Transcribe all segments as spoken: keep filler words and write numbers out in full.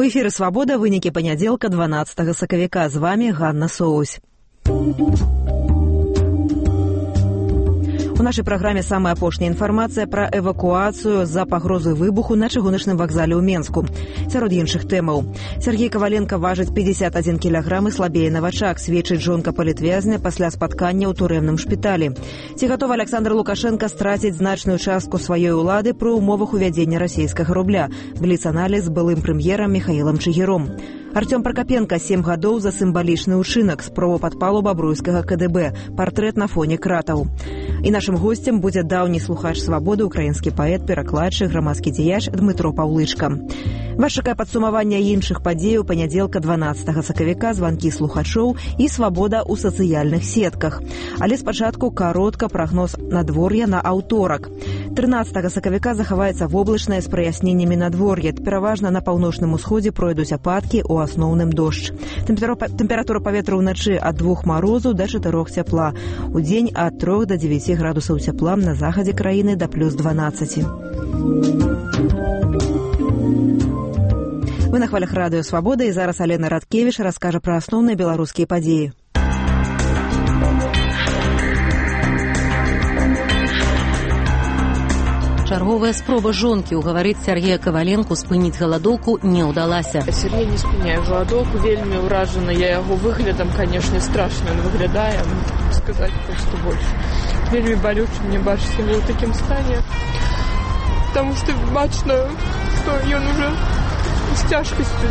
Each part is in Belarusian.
эфіры «Свабода», вынікі панядзелка дванаццатага сакавіка. З вами Ганна Соусь. У нашай праграме самая апошняя інфармацыя пра эвакуацыю з-за пагрозы выбуху на чыгуначным вакзале ў Менску. Сярод іншых тэмаў. Сергей Каваленко важыць пятьдесят один кілаграм і слабее на вачах, сведчыць жонка палітвязня пасля спаткання ў турэмным шпіталі. Ці гатовы Александр Лукашенко страціць значную частку сваёй улады пры умовах увядзення расійскага рубля? Бліц-аналіз з былым прэм'ерам Михаілам Чыгіром. Артём Прокопенко сем гадоў за сімвалічны ўчынак, спроба падпалу бабруйскага ка дэ бэ, партрэт на фоне кратаў. І нашым госцем будзе даўні слухач «Свабоды», украінскі паэт, перакладчык, грамадскі дзеяч Дмытро Паўлычка. Вас чакае падсумаванне іншых падзей у панядзелка дванаццатага сакавіка, званкі слухачоў і свабода ў сацыяльных сетках. Але спачатку каротка прагноз надвор'я на аўторак. трынаццатага сакавіка захаваецца воблачнае з праясненнямі надвор'я. Пераважна на паўночным усходзе пройдуць ападкі, у асноўным дождж. Тэмпература паветра ўначы ад двух марозу да чатырох цяпла. Удзень ад трох да дзевяці градусаў цяпла, на захадзе краіны да плюс дванаццаць. Вы на хвалях радыё «Свабода», і зараз Алена Радкевіч раскажа пра асноўныя беларускія падзеі. Чарговая спроба жонкі угаварыць Сергея Каваленку спыніць галадоўку не ўдалася. Сергей не спыняе галадоўку, вельмі ўражана я яго выглядам, канешне, страшна ён выглядае, сказаць проста больш. Вельмі балюча мне бачыць яго ў такім стане, таму што бачна, што ён уже з цяжкасцю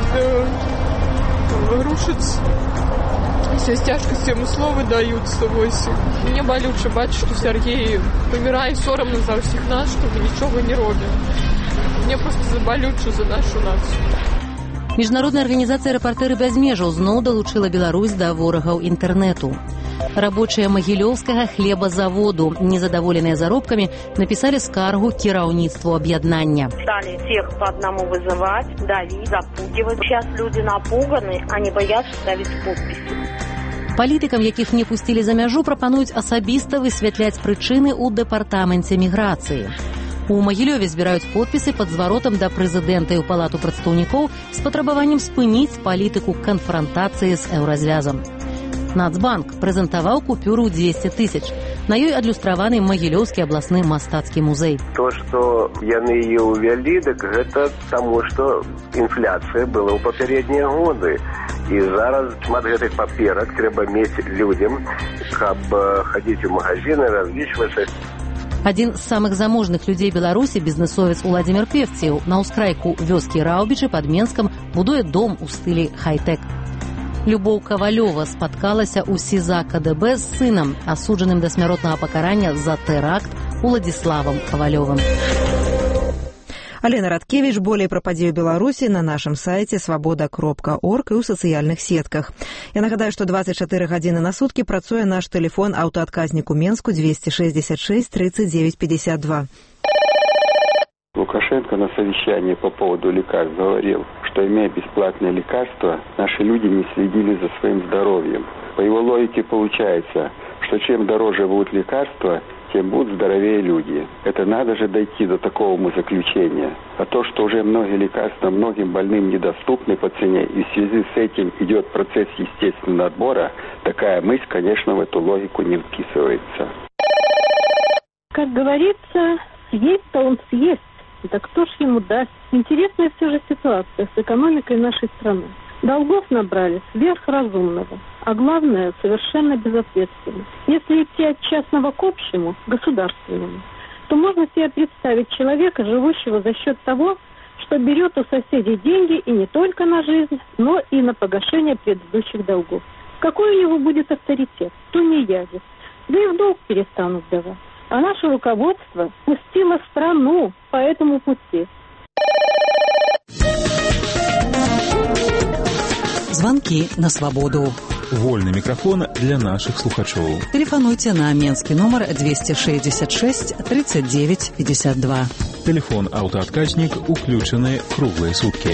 рушыцца. Все с тяжкостью ему словы даются. Вось. Мне болюче бачыць, што Сергей памірае, сорамна за ўсіх нас, што мы нічога не робім. Мне просто забалюча за нашу нацыю. Міжнародная арганізацыя «Рэпартэры без межаў» зноў далучыла Беларусь да ворагаў інтэрнэту. Рабочыя магілёўскага хлебазаводу, незадаволеныя заробкамі, напісалі скаргу кіраўніцтву аб'яднання. Стали всех по одному вызывать, давить, запугивать. Сейчас люди напуганы, они боятся ставить подписи. Палітыкам, якіх не пусцілі за мяжу, прапануюць асабіста высвятляць прычыны ў дэпартаменце міграцыі. У Магілёве збіраюць подпісы пад зваротам да прэзідэнта і ў палату прадстаўнікоў з патрабаваннем спыніць палітыку канфрантацыі з еўразвязам. Нацбанк прэзентаваў купюру дзвесце тысяч. На ёй адлюстраваны Магілёўскі абласны мастацкі музей. То, што яны яе ўвялі, так гэта таму, што інфляцыя была ў папярэднія годы. І зараз шмат гэтых паперак трэба мець людзям, каб хадзіць у магазины, разлічвацца. Адзін з самых заможных людзей Беларусі, бізнесовец Уладзімір Певціў, на ўскрайку вёскі Раўбічы пад Менскам будуе дом у стылі хай-тэк. Любоў Кавалёва спаткалася ў СІЗА ка дэ бэ з сынам, асуджаным да смяротнага пакарання за тэракт Уладзіславам Кавалёвым. Алена Радкевіч, болей пра падзею Беларусі на нашым сайце свабода кропка орг і ў сацыяльных сетках. Я нагадаю, што дваццаць чатыры гадзіны на суткі працуе наш тэлефон аўтаадказнік у Менску двести шестьдесят шесть тридцать девять пятьдесят два. Лукашенко на совещании по поводу лекарств говорил, что, имея бесплатные лекарства, наши люди не следили за своим здоровьем. По его логике получается, что чем дороже будут лекарства, тем будут здоровее люди. Это надо же дойти до такого заключения. А то, что уже многие лекарства многим больным недоступны по цене, и в связи с этим идет процесс естественного отбора, такая мысль, конечно, в эту логику не вписывается. Как говорится, съесть-то он съест. Да кто ж ему даст? Интересная все же ситуация с экономикой нашей страны. Долгов набрали сверх разумного, а главное, совершенно безответственно. Если идти от частного к общему, государственному, то можно себе представить человека, живущего за счет того, что берет у соседей деньги и не только на жизнь, но и на погашение предыдущих долгов. Какой у него будет авторитет? То не ядет. Да и в долг перестанут давать. А наше руководство пустило страну по этому пути. Звонки на свободу. Вольный микрофон для наших слухачоў. Телефонуйте на менский номер двести шестьдесят шесть тридцать девять пятьдесят два. Телефон аўтаадказнік уключаны круглые сутки.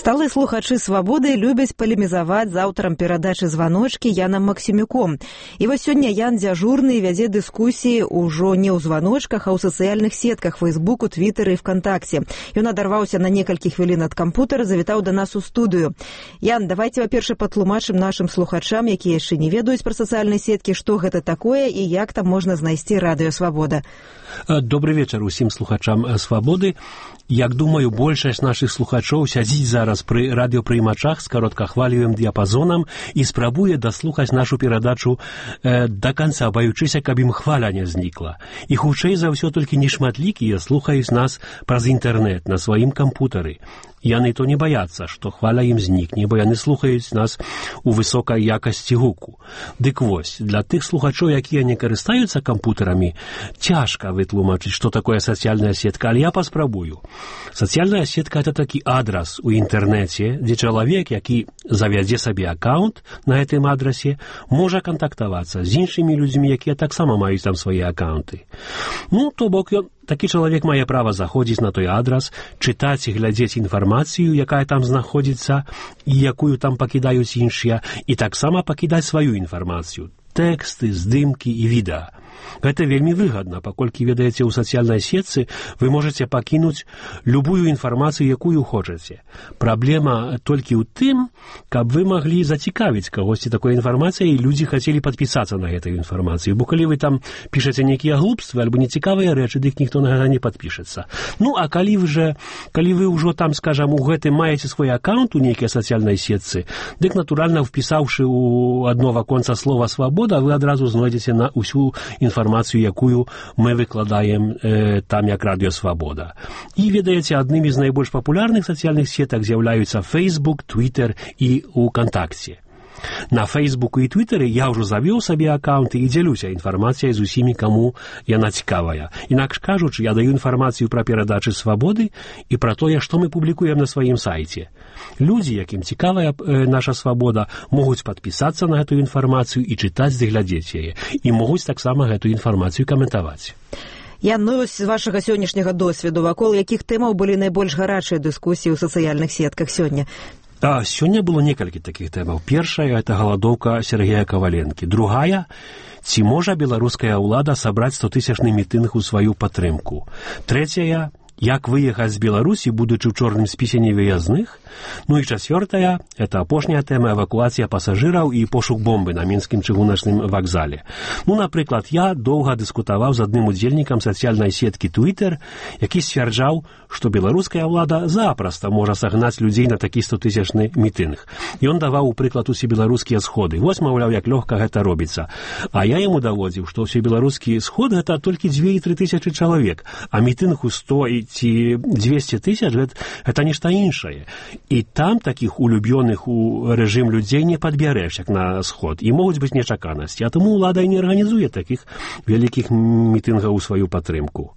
Сталыя слухачы «Свабоды» любяць палемізаваць з аўтарам перадачы «Званочкі» Янам Максімюком. І вось сёння Ян дзяжурны вядзе дыскусіі ўжо не ў званочках, а ў сацыяльных сетках Фейсбуку, Твітары і ВКонтакце. Ён адарваўся на некалькі хвілін ад кампутара, завітаў да нас у студыю. Ян, давайце, па-першае, патлумачым нашым слухачам, якія яшчэ не ведаюць пра сацыяльныя сеткі, што гэта такое і як там можна знайсці радыё «Свабода». Добры вечар усім слухачам «Свабоды». Як думаю, большасць нашых слухачоў сядзіць зараз пры радыёпрыймачах з кароткахвалевым дыяпазонам і спрабуе даслухаць нашу перадачу э, да канца, баючыся, каб ім хваля не знікла. І хутчэй за ўсё толькі нешматлікія слухаюць нас праз інтэрнэт на сваім кампутары. Яны то не баяцца, што хваля ім знікне, бо яны слухаюць нас у высокай якасці гуку. Дык вось, для тых слухачоў, якія не карыстаюцца кампутарамі, цяжка вытлумачыць, што такое сацыяльная сетка, але я паспрабую. Сацыяльная сетка – это такі адрас у інтэрнэце, дзе чалавек, які завядзе сабе аккаунт на гэтым адрасе, можа кантактавацца з іншымі людзьмі, якія таксама маюць там свае аккаунты. Ну, то бок ён такі чалавек мае права заходзіць на той адрас, чытаць і глядзець інфармацыю, якая там знаходзіцца і якую там пакідаюць іншыя, і таксама пакідаць сваю інфармацыю, тэксты, здымкі і відэа. Гэта вельмі выгадна, паколькі, ведаеце, у сацыяльнай сетцы вы можаце пакінуць любую інфармацыю, якую хочаце. Праблема толькі ў тым, каб вы маглі зацікавіць кагосьці такой інфармацыяй, і людзі хацелі падпісацца на гэтую інфармацыю. Бо калі вы там пішаце нейкія глупствы альбо нецікавыя рэчы, дык ніхто на гэта не падпішацца. Ну, а калі вы, же, калі вы ўжо там, скажам, у гэтым маеце свой аккаунт у нейкай сацыяльнай сетцы, дык, натуральна, впісаўшы ў адно ваконца слова «Свабода», вы адразу знойдзеце на ўсю інфармацыю, якую мы выкладаем э, там як радыё «Свабода». І, ведаеце, аднымі з найбольш папулярных сацыяльных сетак з'яўляюцца Facebook, Twitter і ВКонтакце. На Фейсбуку і Твітары я ўжо завёў сабе аккаунты і дзялюся інфармацыяй з усімі, каму яна цікавая. Інакш кажучы, я даю інфармацыю пра перадачы «Свабоды» і пра тое, што мы публікуем на сваім сайце. Людзі, якім цікавая э, наша «Свабода», могуць падпісацца на гэтую інфармацыю і чытаць ды глядзець яе. І могуць таксама гэтую інфармацыю каментаваць. Ян, ну, з вашага сённяшняга досведу, вакол якіх тэмаў былі найбольш гарачыя дыскусіі ў сацыяльных сетках сёння? А, сёння было некалькі такіх тэмаў. Першая – это галадоўка Сергея Каваленкі. Другая – ці можа беларуская ўлада сабраць стотысячны мітынг у сваю падтрымку. Трэцяя – як выехаць з Беларусі, будучы ў чорным спісе невыязных. Ну і чацвёртая – это апошняя тэма — эвакуацыя пасажыраў і пошук бомбы на мінскім чыгуначным вакзале. Ну, напрыклад, я доўга дыскутаваў з адным удзельнікам сацыяльнай сеткі Twitter, які сцвярджаў, што беларуская ўлада запроста можа сагнаць людзей на такі стотысячны мітынг. Ён даваў у прыклад усе беларускія сходы. Вось, маўляў, як лёгка гэта робіцца. А я яму даводзіў, што ўсе беларускія сходы — гэта толькі дзве-тры тысячы чалавек, а мітынг у сто ці дзвесце тысяч — гэта нешта іншае. І там такіх улюбёных у рэжым людзей не падбярэш, як на сход. І могуць быць нечаканасці. А таму ўлада і не арганізуе такіх вялікіх мітынгаў у сваю падтрымку.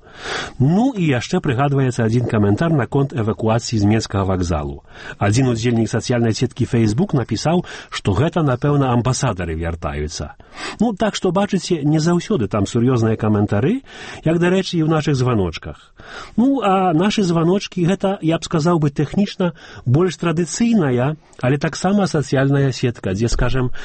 Ну і яшчэ прыгадваецца адзін каментар наконт эвакуацыі з мінскага вакзалу. Адзін удзельнік сацыяльнай сеткі Facebook напісаў, што гэта, напэўна, амбасадары вяртаюцца. Ну, так што, бачыце, не заўсёды там сур'ёзныя каментары, як, дарэчы, і ў нашых званочках. Ну, а нашы званочкі — гэта, я б сказаў бы, тэхнічна больш традыцыйная, але таксама сацыяльная сетка, дзе, скажем,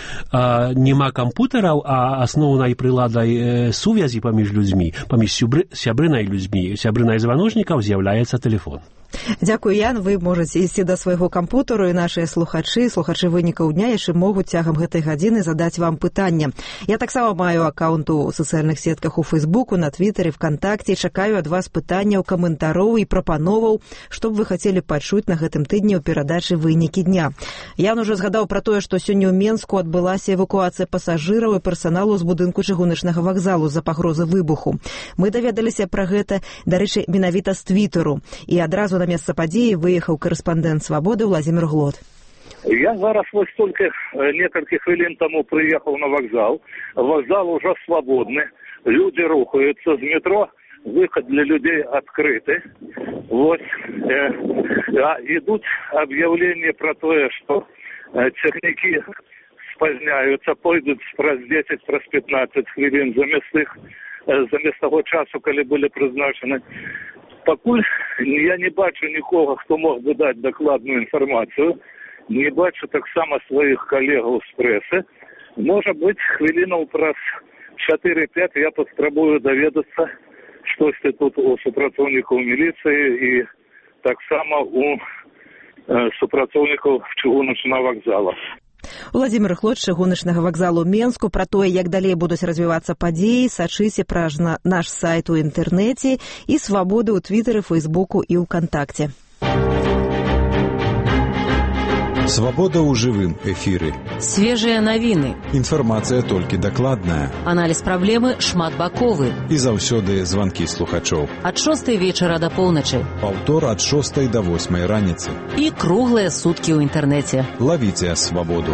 няма кампутараў, а асноўнай прыладай сувязі паміж людзьмі, паміж сябрынай людзьмі, сябрынай званочнікаў з'яўляецца тэлефон. Дзякуй, Ян. Вы можаце ісці да свайго кампутару, і нашыя слухачы, слухачы вынікаў дня яшчэ могуць цягам гэтай гадзіны задаць вам пытанне. Я таксама маю аккаунт у сацыяльных сетках у Фейсбуку, на Твітары, ВКонтакце. Чакаю ад вас пытанняў, каментароў і прапановаў, што б вы хацелі пачуць на гэтым тыдні ў перадачы «Вынікі дня». Ян ужо згадаў пра тое, што сёння ў Менску адбылася эвакуацыя пасажыраў і персаналу з будынку чыгуначнага вакзалу з-за пагрозы выбуху. Мы даведаліся пра гэта, дарэчы, менавіта з Твітару. І адразу на месца падзеі выехаў корэспандэнт «Свабоды» Владзімир Глод. Я зараз вось толькі некалькі хвілін таму прыехаў на вакзал. Вакзал уже свабодны, людзі рухаюцца з метро, выход для людей открыты. Вот. Э, идут объявления про то, что э, техники спазняются, пойдут праз десять, праз пятнадцать хвилин замест их, э, замест того часу, коли были призначены. Пакуль я не бачу нікого, хто мог би дати докладну інформацію. Не бачу так само своїх колегів з преси. Може бути, хвилинів праз чотири-п'ять я поспробую довідатися щось тут у супрацовників міліції і так само у е, супрацовників чыгуначного вокзала. Владзімир Хлод з чыгуначнага вакзалу Менску. Пра тое, як далей будуць развівацца падзеі, сачыце праз наш сайт у інтэрнэце і свабоды ў твітары, фейсбуку і ўкантакце. Свабода ў жывым эфіры. Свежыя навіны. Інфармацыя толькі дакладная. Аналіз праблемы шматбаковы. І заўсёды званкі слухачоў. Ад шостай вечара да поўначы. Паўтор ад шостай да восьмай раніцы. І круглыя суткі ў інтэрнэце. Лавіце свабоду.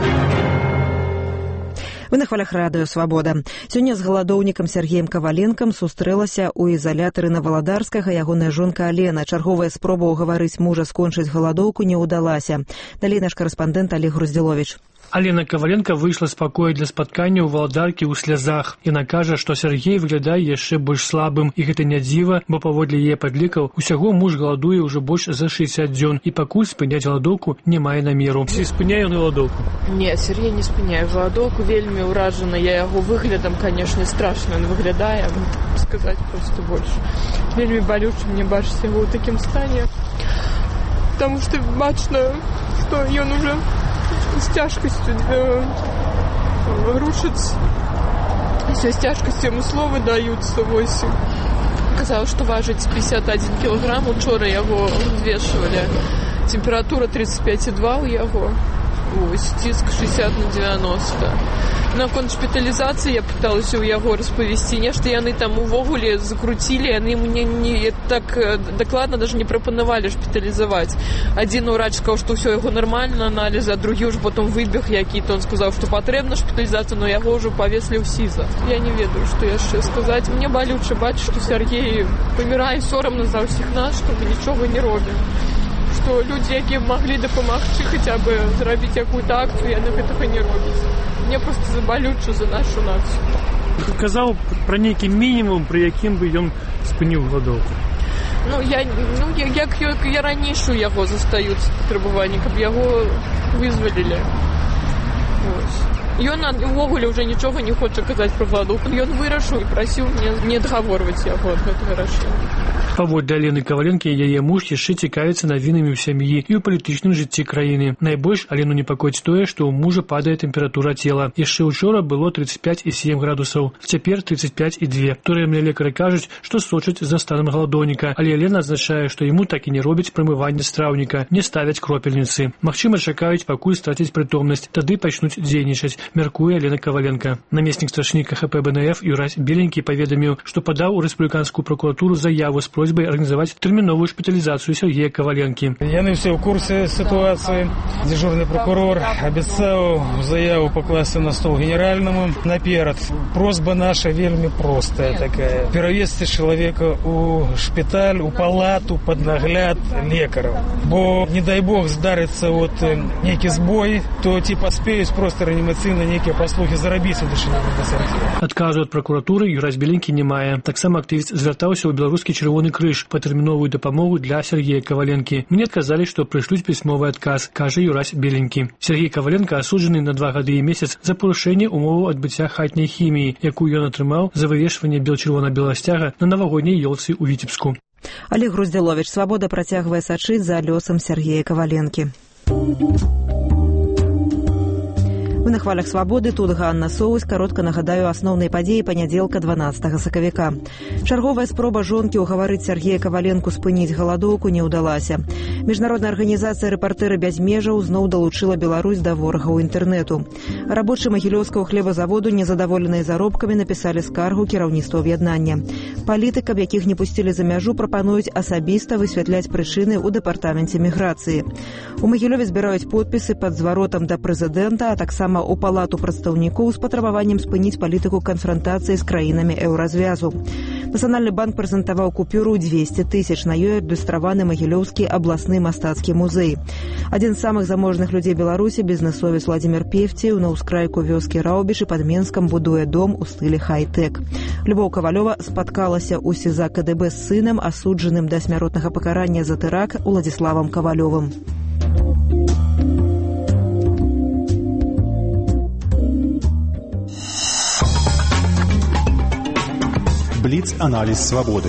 Вы на хвалях радыё «Свабода». Сёння з галадоўнікам Сергеем Каваленкам сустрэлася ў ізалятары на Валадарскага ягоная жонка Алена. Чарговая спроба ўгаварыць мужа скончыць галадоўку не ўдалася. Далей наш карэспандэнт Олег Груздзіловіч. Алена Каваленка выйшла з пакоя для спаткання ў Валадаркі ў слязах. Яна кажа, што Сергей выглядае яшчэ больш слабым, і гэта не дзіва, бо паводле яе падлікаў, усяго муж галадуе ўжо больш за шэсцьдзесят дзён, і пакуль спыняць галадоўку не мае намеру. Ці спыняе ён галадоўку? Не, Сергей не спыняе галадоўку, вельмі ўражана я яго выглядам, канешне, страшна ён выглядае, сказаць проста больш. Вельмі балюча мне бачыць яго ў такім стане, таму што бачна, што ён уже с тяжкостью э, рушится. Все с тяжкостью ему слова даются. восемь. Казалось, что важит пятьдесят один килограмм. Учора его взвешивали. Температура тридцать пять и два у его. Ось, тиск шестьдесят на девяносто. На конт шпіталізацыі я пыталася ў яго распавесці нешта, яны там увогуле закруцілі, яны мне не так дакладна даже не прапанавалі шпіталізаваць. Адзін урач сказаў, што ўсё яго нармальна, аналізы, а другі ўжо потом выбег які-то, он сказаў, што патрэбна шпіталізацыя, но яго ўжо павеслі ў СІЗА. Я не ведаю, што яшчэ сказаць. Мне балюча бачыць, што Сергей памірае, сорамна за ўсіх нас, што мы нічога не робім. Што людзі, якія маглі дапамагчы хаця бы зрабіць якую-то акцыю, яны гэтага не робяць. Мне просто забалюча за нашу нацыю. Казаў пра нейкі мінімум, пры якім бы ён спыніў галадоўку. Ну, я, ну, як, як я ранейш у яго застаюцца патрабаванні, каб яго вызвалілі. Вось. Ён увогуле ўжо нічога не хоча казаць пра галадоўку. Ён вырашыў і прасіў мне не адгаворваць яго ад гэтага рашэння. Паводле Алены Каваленкі, яе муж яшчэ цікавіцца навінамі ў сям'і і ў палітычным жыцці краіны. Найбольш Алену непакоіць тое, што ў мужа падае тэмпература цела. Яшчэ ўчора было тридцать пять и семь градусаў, цяпер тридцать пять и два. Турэмныя лекары кажуць, што сочаць за станам галадоўніка, але Алена адзначае, што яму так і не робяць прамыванне страўніка, не ставяць кропельніцы. Магчыма, чакаюць, пакуль страціць прытомнасць, тады пачнуць дзейнічаць, мяркуе Алена Каваленка. Намеснік старшыніка ха пэ бэ эн эф Юрась Беленькі паведаміў, што падаў у рэспубліканскую прокуратуру заяву з просьбай арганізаваць тэрміновую шпіталізацыю Сергея Каваленкі. Яны все ў курсе ситуации. Дежурный прокурор обещал заяву покласти на стол генеральному наперед. Просьба наша вельми простая такая. Перевести человека у шпиталь, у палату под нагляд лекаров. Бо, не дай бог, здарится вот некий сбой, то ті поспеють просто реанімаційно некие послуги заробіць у дышання. Адказу ад прокуратуры Юрась Беленькі не мае. Таксама актывіст звяртаўся ў беларускі чырвоны крыж па тэрміновую дапамогу для Сергея Каваленкі. Мне адказалі, што прышлюць пісьмовы адказ, кажа Юрась Беленькі. Сергей Каваленка асуджаны на два гады і месяц за парушэнне умоваў адбыцця хатняй хіміі, якую ён атрымаў за вывешванне бел-чырвона-белага сцяга на навагодняй ёлцы ў Віцебску. Олег Груздзіловіч, «Свабода» працягвае сачыць за лёсам Сергея Каваленкі. Вы на хвалях «Свабоды», тут Ганна Соус. Каротка нагадаю асноўныя падзеі панядзелка дванаццатага сакавіка. Чарговая спроба жонкі ўгаварыць Сергея Каваленку спыніць галадоўку не ўдалася. Міжнародная арганізацыя «Рэпартэры без межаў» зноў далучыла Беларусь да ворагаў інтэрнэту. Рабочыя магілёўскага хлебазаводу, незадаволеныя заробкамі, напісалі скаргу кіраўніцтву аб'яднання. Палітыкам, якіх не пусцілі за мяжу, прапануюць асабіста высвятляць прычыны ў дэпартаменце міграцыі. У Магілёве збіраюць подпісы пад зваротам да прэзідэнта, а таксама таксама ў палату прадстаўнікоў з патрабаваннем спыніць палітыку канфрантацыі з краінамі еўразвязу. Нацыянальны банк прэзентаваў купюру дзвесце тысяч, на ёй адлюстраваны Магілёўскі абласны мастацкі музей. Адзін з самых заможных людзей Беларусі, бізнэсовец Владзімір Певцеў, на ўскрайку вёскі Раўбіч і пад Менскам будуе дом у стылі хай-тэк. Любоў Кавалёва спаткалася ў СІЗА КДБ з сынам, асуджаным да смяротнага пакарання за тэракт Уладзіславам Кавалёвым. Бліц-аналіз свабоды.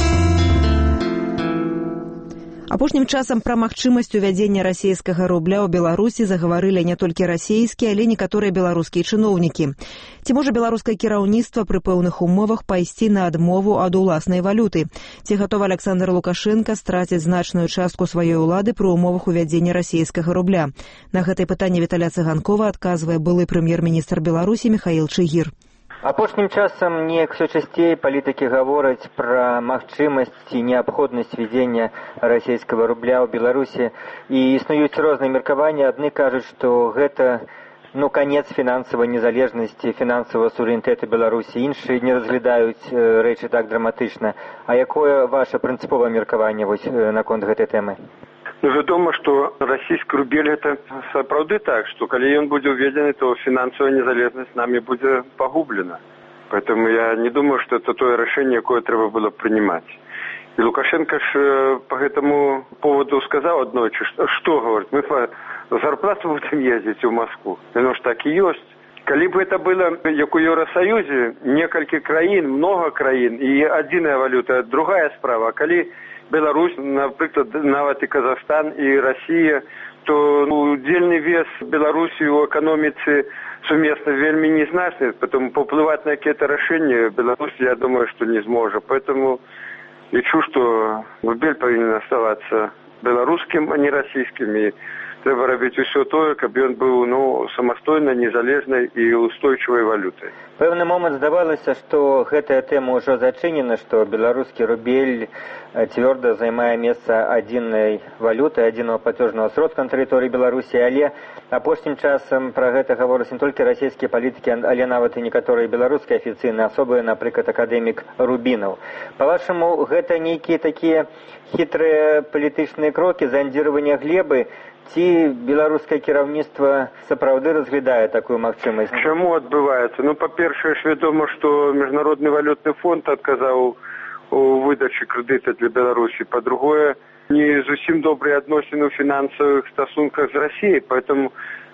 Апошнім часам пра магчымасць увядзення расійскага рубля ў Беларусі загаварылі не толькі расійскія, але некаторыя беларускія чыноўнікі. Ці можа беларускае кіраўніцтва пры пэўных умовах пайсці на адмову ад уласнай валюты? Ці гатовы Александр Лукашенко страціць значную частку сваёй улады пры умовах увядзення расійскага рубля? На гэтае пытанне Віталя Цыганкова адказвае былы прэм'ер-міністр Беларусі Міхаіл Чыгір. Апошнім часам неяк все часцей палітыкі гавораць пра магчымасць і неабходнасць введзення расійскага рубля ў Беларусі, і існуюць розныя меркаванні. Адны кажуць, што гэта ну канец фінансавай незалежнасці, фінансавага суверэнітэту Беларусі, іншыя не разглядаюць рэчы так драматычна. А якое ваше прынцыповае меркаванне вось наконт гэтай тэмы? Ну, вядома, што расійскі рубель гэта сапраўды так, што калі ён будзе ўведзены, то фінансавая незалежнасць намі будзе пагублена. Поэтому я не думаю, что это то решение, якое трэба было принимать. И Лукашенко ж по этому поводу сказал однойчы, что, что говорит, мы по зарплату будем ездить в Москву. Ну ж так и есть. Калі бы это было, як у Евросоюзе, некалькі краін, много краін, и адзіная валюта, другая справа. Калі Беларусь, напрыклад, нават и Казахстан, и Россия, то ну, удзельны вес Беларусі ў эканоміцы сумесна вельмі незначны, потому паўплываць на какие-то решения Беларусь, я думаю, что не зможа. Поэтому лічу, что рубель повинен оставаться беларускім, а не расійскім. И трэба рабіць усё тое, каб ён быў ну, самастойнай, незалежнай і устойчывай валютай. Пэўны момант здавалася, што гэтая тэма ўжо зачынена, што беларускі рубель цвёрда займае месца адзінай валюты, адзінага платежнага сродка на тэрыторыі Беларусі, але апошнім часам пра гэта гавораць не толькі расійскія палітыкі, але нават і некаторыя беларускія афіцыйныя асобы, напрыклад, акадэмік Рубінаў. Па-вашаму, гэта нейкія такія хітрыя палітычныя крокі, зандзіравання глебы, ці беларускае кіраўніцтва сапраўды разглядае такую магчымасць? Чаму адбываецца? Ну, па-першае, ж вядома, што Міжнародны валютны фонд адказаў у выдачы крэдыта для Беларусі. Па-другое, не зусім добрыя адносіны ў фінансавых стасунках з Расіяй, поэтому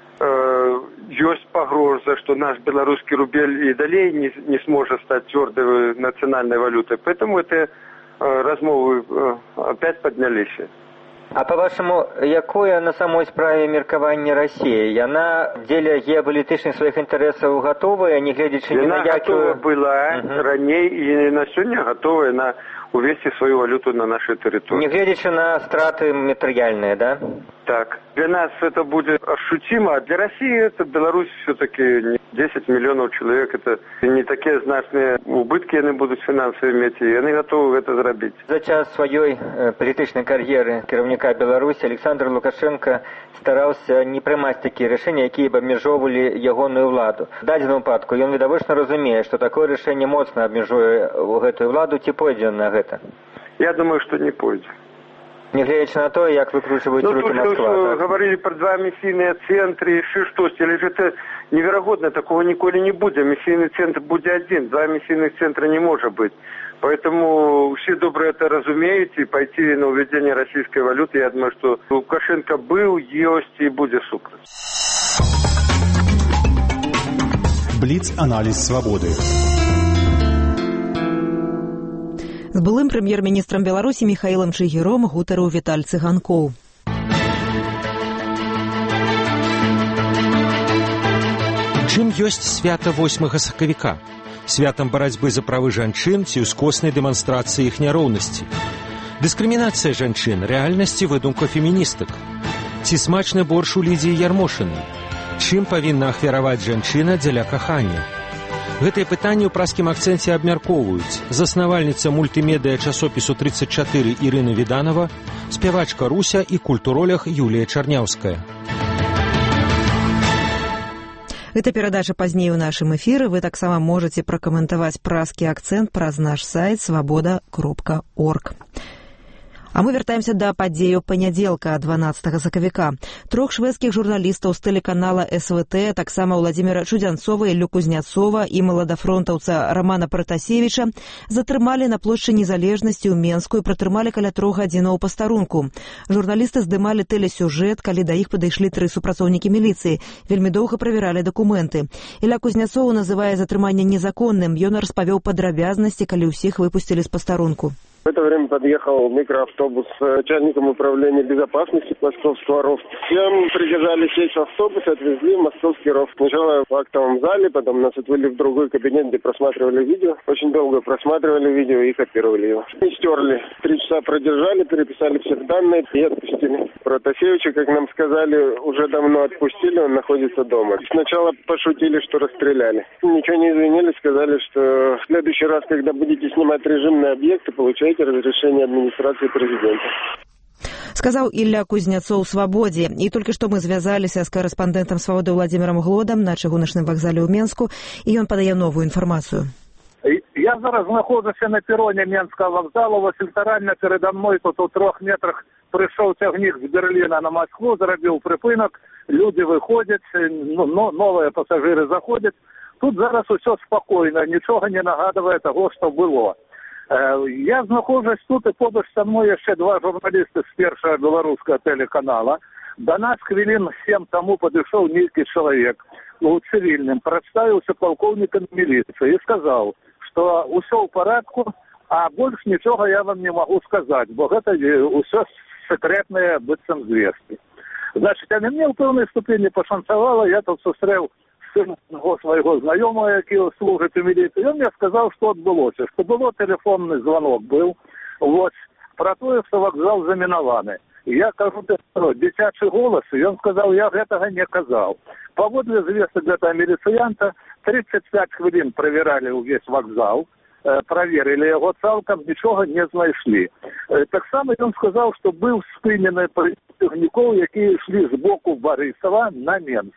э, ёсць пагроза, што наш беларускі рубель і далей не, не сможа стаць цвёрдай нацыянальнай валютай. Поэтому эти э, размовы э, опять падняліся. А по-вашаму, якое на самой справе меркаванне Расіі? Яна дзеля геапалітычных сваіх інтарэсаў гатовая, не гледзячы ні на якую... Яна гатова была угу. раней і на сёння гатовая на увесці свою валюту на нашей территории. Не глядячи на страты материальные, да? Так. Для нас это будет ощутимо, а для России это Беларусь все-таки десять миллионов человек. Это не такие значные убытки они будут финансово иметь, и они готовы это сделать. За час своей э, политической карьеры керівника Беларуси Александр Лукашенко старался не приймати такі рішення, які б обмежовували ягоную владу. В даденому випадку він відавочно розуміє, що таке рішення моцно обмежує гэтую владу, ці пойдзе на гэта? Я думаю, что не пойдзе. Не глядячи на то, як викручивають ну, руки Москва. Ну, тут говорили про два миссийные центры, еще что-то. Или же это невероятно, такого николи не будет. Миссийный центр будет один, два миссийных центра не может быть. Поэтому все добрые это разумеют, и пойти на уведение российской валюты, я думаю, что Лукашенко был, есть и будет супер. Бліц-аналіз свабоды. З былым прэм'ер-міністрам Беларусі Міхаілам Чыгіром гутарыў Віталь Цыганкоў. Чым ёсць свята восьмага сакавіка? Святам барацьбы за правы жанчын ці ўскоснай дэманстрацыі іх няроўнасці? Дыскрымінацыя жанчын, рэальнасці выдумка феміністак? Ці смачны борщ у Лідзіі Ярмошынай? Чым павінна ахвяраваць жанчына дзеля кахання? Гэтыя пытанні ў праскім акцэнце абмяркоўваюць заснавальніца мультымедыя часопісу тридцать чатыры Ірына Віданова, спявачка Руся і культуролог Юлія Чарняўская. Гэта перадача пазней у нашым эфіры. Вы таксама можаце пракаментаваць празкі акцэнт праз наш сайт свабода кропка орг. А мы вяртаемся да падзею панядзелка дванаццатага сакавіка. Трох шведскіх журналістаў з тэлеканала эс вэ тэ, таксама Владзіміра Чудзянцова, Іллю Кузняцова і маладафронтаўца Рамана Пратасевіча затрымалі на плошчы Незалежнасці ў Менску і пратрымалі каля трох гадзінаў пастарунку. Журналісты здымалі тэлесюжэт, калі да іх падышлі тры супрацоўнікі міліцыі. Вельмі доўга правяралі дакументы. Ілля Кузняцова называе затрыманне незаконным. Ён распавёў падрабязнасці, калі ўсіх выпусцілі з пастарунку. В это время подъехал микроавтобус с начальником управления безопасности Московского РОВ. Всем приказали сесть в автобус и отвезли в Московский РОВ. Сначала в актовом зале, потом нас отвели в другой кабинет, где просматривали видео. Очень долго просматривали видео и копировали его. И стерли. Три часа продержали, переписали все данные и отпустили. Протасевича, как нам сказали, уже давно отпустили, он находится дома. Сначала пошутили, что расстреляли. Ничего не извинились, сказали, что в следующий раз, когда будете снимать режимные объекты, получаете разрешение администрации президента. Сказаў Ілля Кузняцоў «Свабодзе». І толькі што мы звязаліся з корэспандэнтам «Свабоды» Владзімірам Глодам на чыгуначным вакзале ў Менску, і ён падае новую інфармацыю. Я зараз знаходжуся на пероне Менского вокзала. Вось літаральна передо мной тут у трох метрах прыйшоў цягнік з Берліна на Москву, зрабіў прыпынак, люди выходят, ну, новые пассажиры заходят. Тут зараз усё спокойно, нічога не нагадывае того, что было. Я знаходжусь тут, і побач са мной яшчэ два журналісты з першага беларускага тэлеканала. Да нас хвілін сем таму падышоў нейкі чалавек у цывільным, прадставіўся палкоўнікам міліцыі і сказаў, што ўсё ў парадку, а больш нічога я вам не магу сказаць, бо гэта ўсё секретныя быццам звесткі. Значыць, але мне ў пэўнай ступені пашанцавала, я тут сустрэў сын свайго знаёмага, які служыць у міліцыі. Ён мне сказаў, што адбылося, што было тэлефонны званок быў, вот, пра тое, што вакзал замінаваны. Я кажу, дзіцячы голас, і ён сказаў, я гэтага не казаў. Паводле звестак гэтага міліцыянта, тридцать пять хвілін правяралі ўвесь вакзал, праверылі яго цалкам, нічога не знайшлі. Таксама ён сказаў, што быў спынены цягнікоў, якія ішлі з боку Барысава на Менск.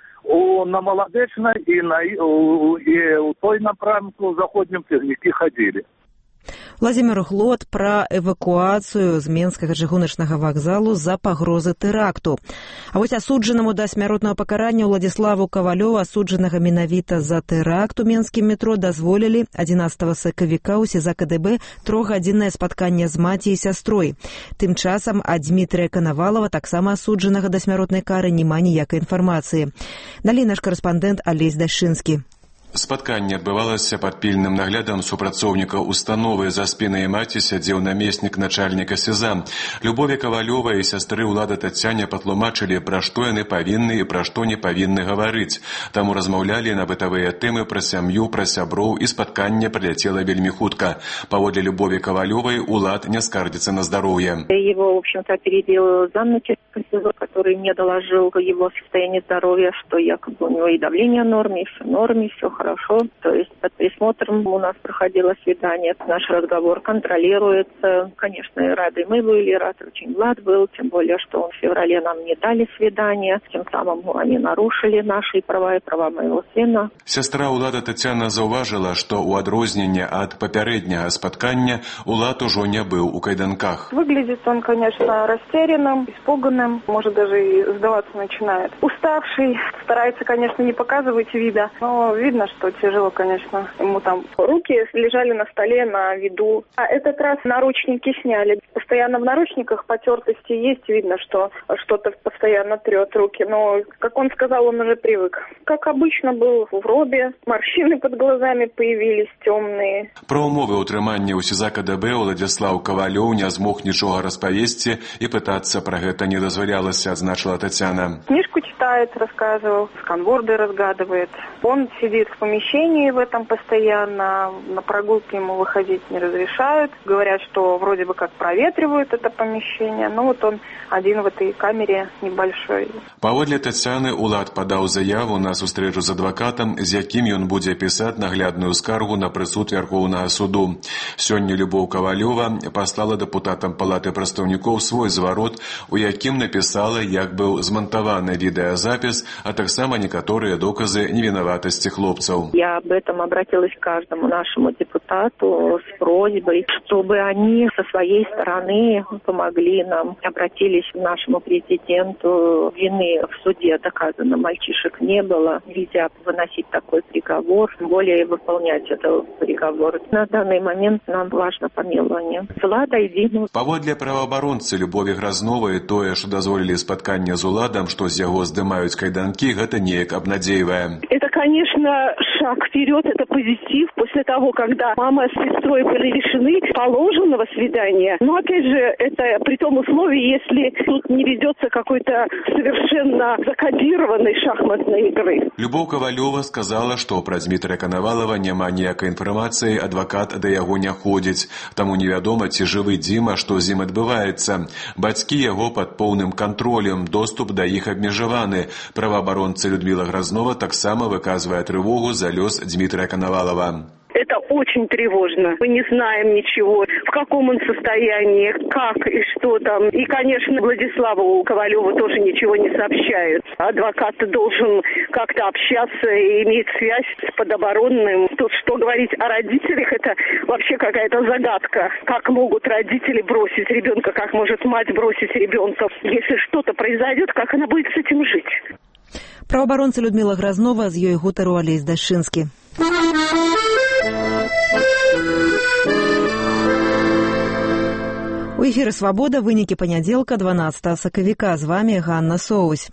У, на Молодечной и, на, у, и у той напрамку в заходнем цягнікі ходили. Владзімір Глод пра эвакуацыю з Менскага чыгуначнага вакзалу з-за пагрозы тэракту. А вось асуджанаму да смяротнага пакарання Уладзіславу Кавалёву, асуджанага менавіта за тэракт у менскім метро, дазволілі адзінаццатага сакавіка ў СІЗА КДБ трохгадзіннае спатканне з маці і сястрой. Тым часам ад Дмітрыя Канавалава, таксама асуджанага да смяротнай кары, няма ніякай інфармацыі. Далей наш корэспандэнт Алесь Дашчынскі. Спатканне адбывалася пад пільным наглядам супрацоўніка установы. За спінай маці сядзеў намеснік начальніка СІЗА. Любові Кавалёвай і сястры ўлады Тацяне патлумачылі, пра што яны павінны і пра што не павінны гаварыць. Таму размаўлялі на бытавыя тэмы, пра сям'ю, пра сяброў, і спатканне прыляцела вельмі хутка. Паводле Любові Кавалёвай улад не скардзіцца на здароўе. Его, в общем-то, опередил замначальника СИЗО, который мне доложил о его состоянии здоровья, что якобы у него и давление в норме, и все в норме, все хорошо. Хорошо, то есть под присмотром у нас проходило свидание, наш разговор контролируется. Конечно, и рады мы были, рад очень Влад был, тем более, что он в феврале нам не дали свидания, тем самым они нарушили наши права и права моего сына. Сестра Улада Тацяна заўважила, что у адрознення ад папярэдняга спаткання Улад ужо не был у кайданках. Выглядит он, конечно, растерянным, испуганным, может даже и сдаваться начинает. Уставший, старается, конечно, не показывать вида, но видно, что тяжело, конечно, ему там. Руки лежали на столе на виду. А этот раз наручники сняли. Постоянно в наручниках потертости есть, видно, что что-то постоянно трет руки. Но, как он сказал, он уже привык. Как обычно, был в робе, морщины под глазами появились темные. Про умовы утрымання ў СІЗА КДБ Уладзіслаў Кавалёў не змог нічога распавесці, і пытацца пра гэта не дазвалялася, адзначыла Тацяна. Книжку читает, рассказывал, сканворды разгадывает. Он сидит в помещении в этом постоянно, на прогулки ему выходить не разрешают. Говорят, что вроде бы как проветривают это помещение, но вот он один в этой камере небольшой. Паводле Тацяны Улад падаў заяву на сустрэчу з адвакатам, з якім ён будзе пісаць наглядную скаргу на прысуд Вярхоўнага суду. Сёння Любоў Кавалёва паслала дэпутатам Палаты прадстаўнікоў свой зварот, у якім напісала, як быў змантаваны відэа відэазапіс, а таксама некаторыя доказы невінаватасці хлопцаў. Я об этом обратилась к каждому нашему депутату с просьбой, чтобы они со своей стороны помогли нам, обратились к нашему президенту. Вины в суде доказано мальчишек не было. Нельзя выносить такой приговор, тем более выполнять этот приговор. На данный момент нам важно помилование. Влада и вину. Паводле праваабаронцы Любові Гразновай тое, што дазволілі спатканне з уладам, што з яго здымаюць кайданкі, гэта неяк абнадзейвае. Это, конечно, шаг вперед, это позитив. После того, когда мама с сестрой были лишены положенного свидания. Но, опять же, это при том условии, если тут не ведется какой-то совершенно закодированной шахматной игры. Любоў Кавалёва сказала, што пра Дмітрая Канавалава няма ніякай інфармацыі, адвакат да яго не ходзіць. Таму невядома, ці жывы Дзіма, што з ім адбываецца. Бацькі яго пад поўным кантролем, доступ да іх абмежаваны. Праваабаронца Людмила Гразнова таксама выказвае трывогу за лёс Дмітрия Коновалова. Это очень тревожно. Мы не знаем ничего, в каком он состоянии, как и что там. И, конечно, Владиславу Ковалеву тоже ничего не сообщают. Адвокат должен как-то общаться и иметь связь с подоборонным. Тут что говорить о родителях, это вообще какая-то загадка. Как могут родители бросить ребенка, как может мать бросить ребенка? Если что-то произойдет, как она будет с этим жить? Праваабаронца Людмила Гразнова, з ёй гутару Алесь Дашчынскі. У эфіры «Свабода» вынікі панядзелка дванаццатага сакавіка. З вами Ганна Соусь.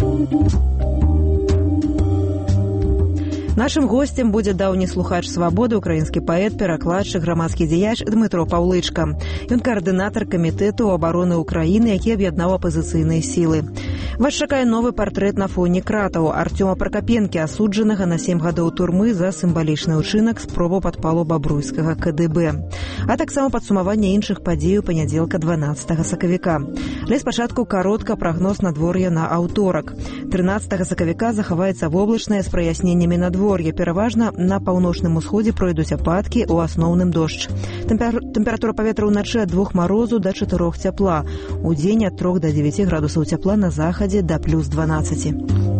Нашым гостем будзе даўні слухач «Свабоды», украінскі паэт, перакладчык, грамадскі дзеяч Дмытро Паўлычка. Ён каардынатар камітэту абароны Украіны, які аб'яднаў апазіцыйныя сілы. Вас чакае новы партрэт на фоне кратаў Артёма Пракапенкі, асуджанага на сем гадоў турмы за сімвалічны ўчынак спробу падпалу бабруйскага ка дэ бэ. А таксама падсумаванне іншых падзей у панядзелка дванаццатага сакавіка. Але спачатку каротка прагноз надвор'я на аўторак. трынаццатага сакавіка захаваецца воблачнае з праясненнямі надвор'я. Пераважна на паўночным усходзе пройдуць ападкі, у асноўным дождж. Тэмпература паветра ўначы ад двух марозу да чатырох цяпла. У дзень ад трох да дзевяці градусаў цяпла, на захадзе да плюс дванаццаці.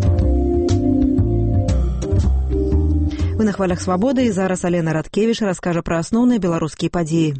Вы на хвалях «Свабоды», і зараз Алена Радкевіч раскажа пра асноўныя беларускія падзеі.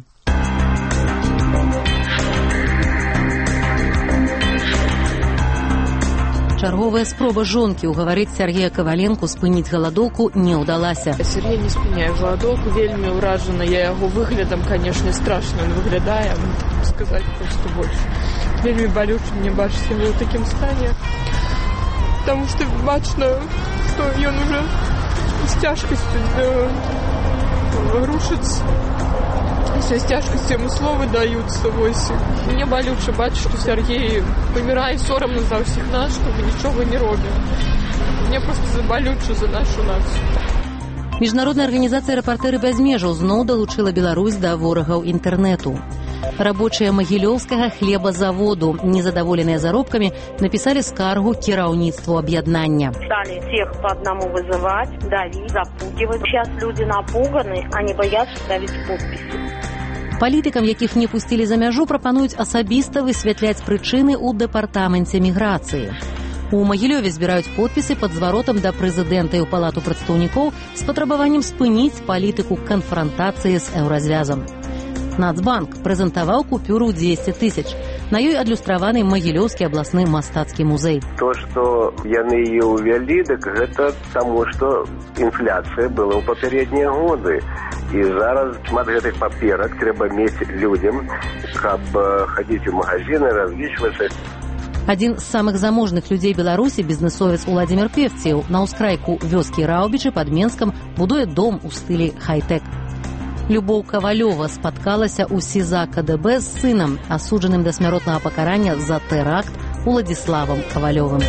Чарговая спроба жонкі угаварыць Сергея Каваленку спыніць галадоўку не ўдалася. Сергей не спыняе галадоўку, вельмі ўражана. Я яго выглядам, конечно, страшно он выглядае, сказаць просто больше. Вельмі балюча мне бачыць яго ў такім стане, потому что бачна, что ён уже с цяжкасцю рушыцца. Все с тяжкостью ему словы даются. Вось. Мне балюча бачыць, што Сергей памірае, сорамна за ўсіх нас, што мы нічога не робім. Мне просто балюча за нашу нацыю. Міжнародная арганізацыя «Рэпартэры без межаў» зноў далучыла Беларусь да ворагаў інтэрнэту. Рабочыя магілёўскага хлебазаводу, незадаволеныя заробкамі, напісалі скаргу кіраўніцтву аб'яднання. Стали всех по одному вызывать, давить, запугивать. Сейчас люди напуганы, они боятся ставить подписи. Палітыкам, якіх не пусцілі за мяжу, прапануюць асабіста высвятляць прычыны ў дэпартаменце міграцыі. У Магілёве збіраюць подпісы пад зваротам да прэзідэнта і ў палату прадстаўнікоў з патрабаваннем спыніць палітыку канфрантацыі з еўразвязам. Нацбанк прэзентаваў купюру дзвесце тысяч. На ёй адлюстраваны Магілёўскі абласны мастацкі музей. То, што яны яе ўвялі, так гэта таму, што інфляцыя была ў папярэднія годы. І зараз шмат гэтых паперак трэба мець людзям, каб хадзіць у магазины, разлічвацца. Адзін з самых заможных людзей Беларусі, бізнэсовец Уладзімір Певціў, на ўскрайку вёскі Раўбічы пад Менскам будуе дом у стылі хай-тэк. Любоў Кавалёва спаткалася ў СІЗА ка дэ бэ з сынам, асуджаным да смяротнага пакарання за тэракт Уладзіславам Кавалёвым.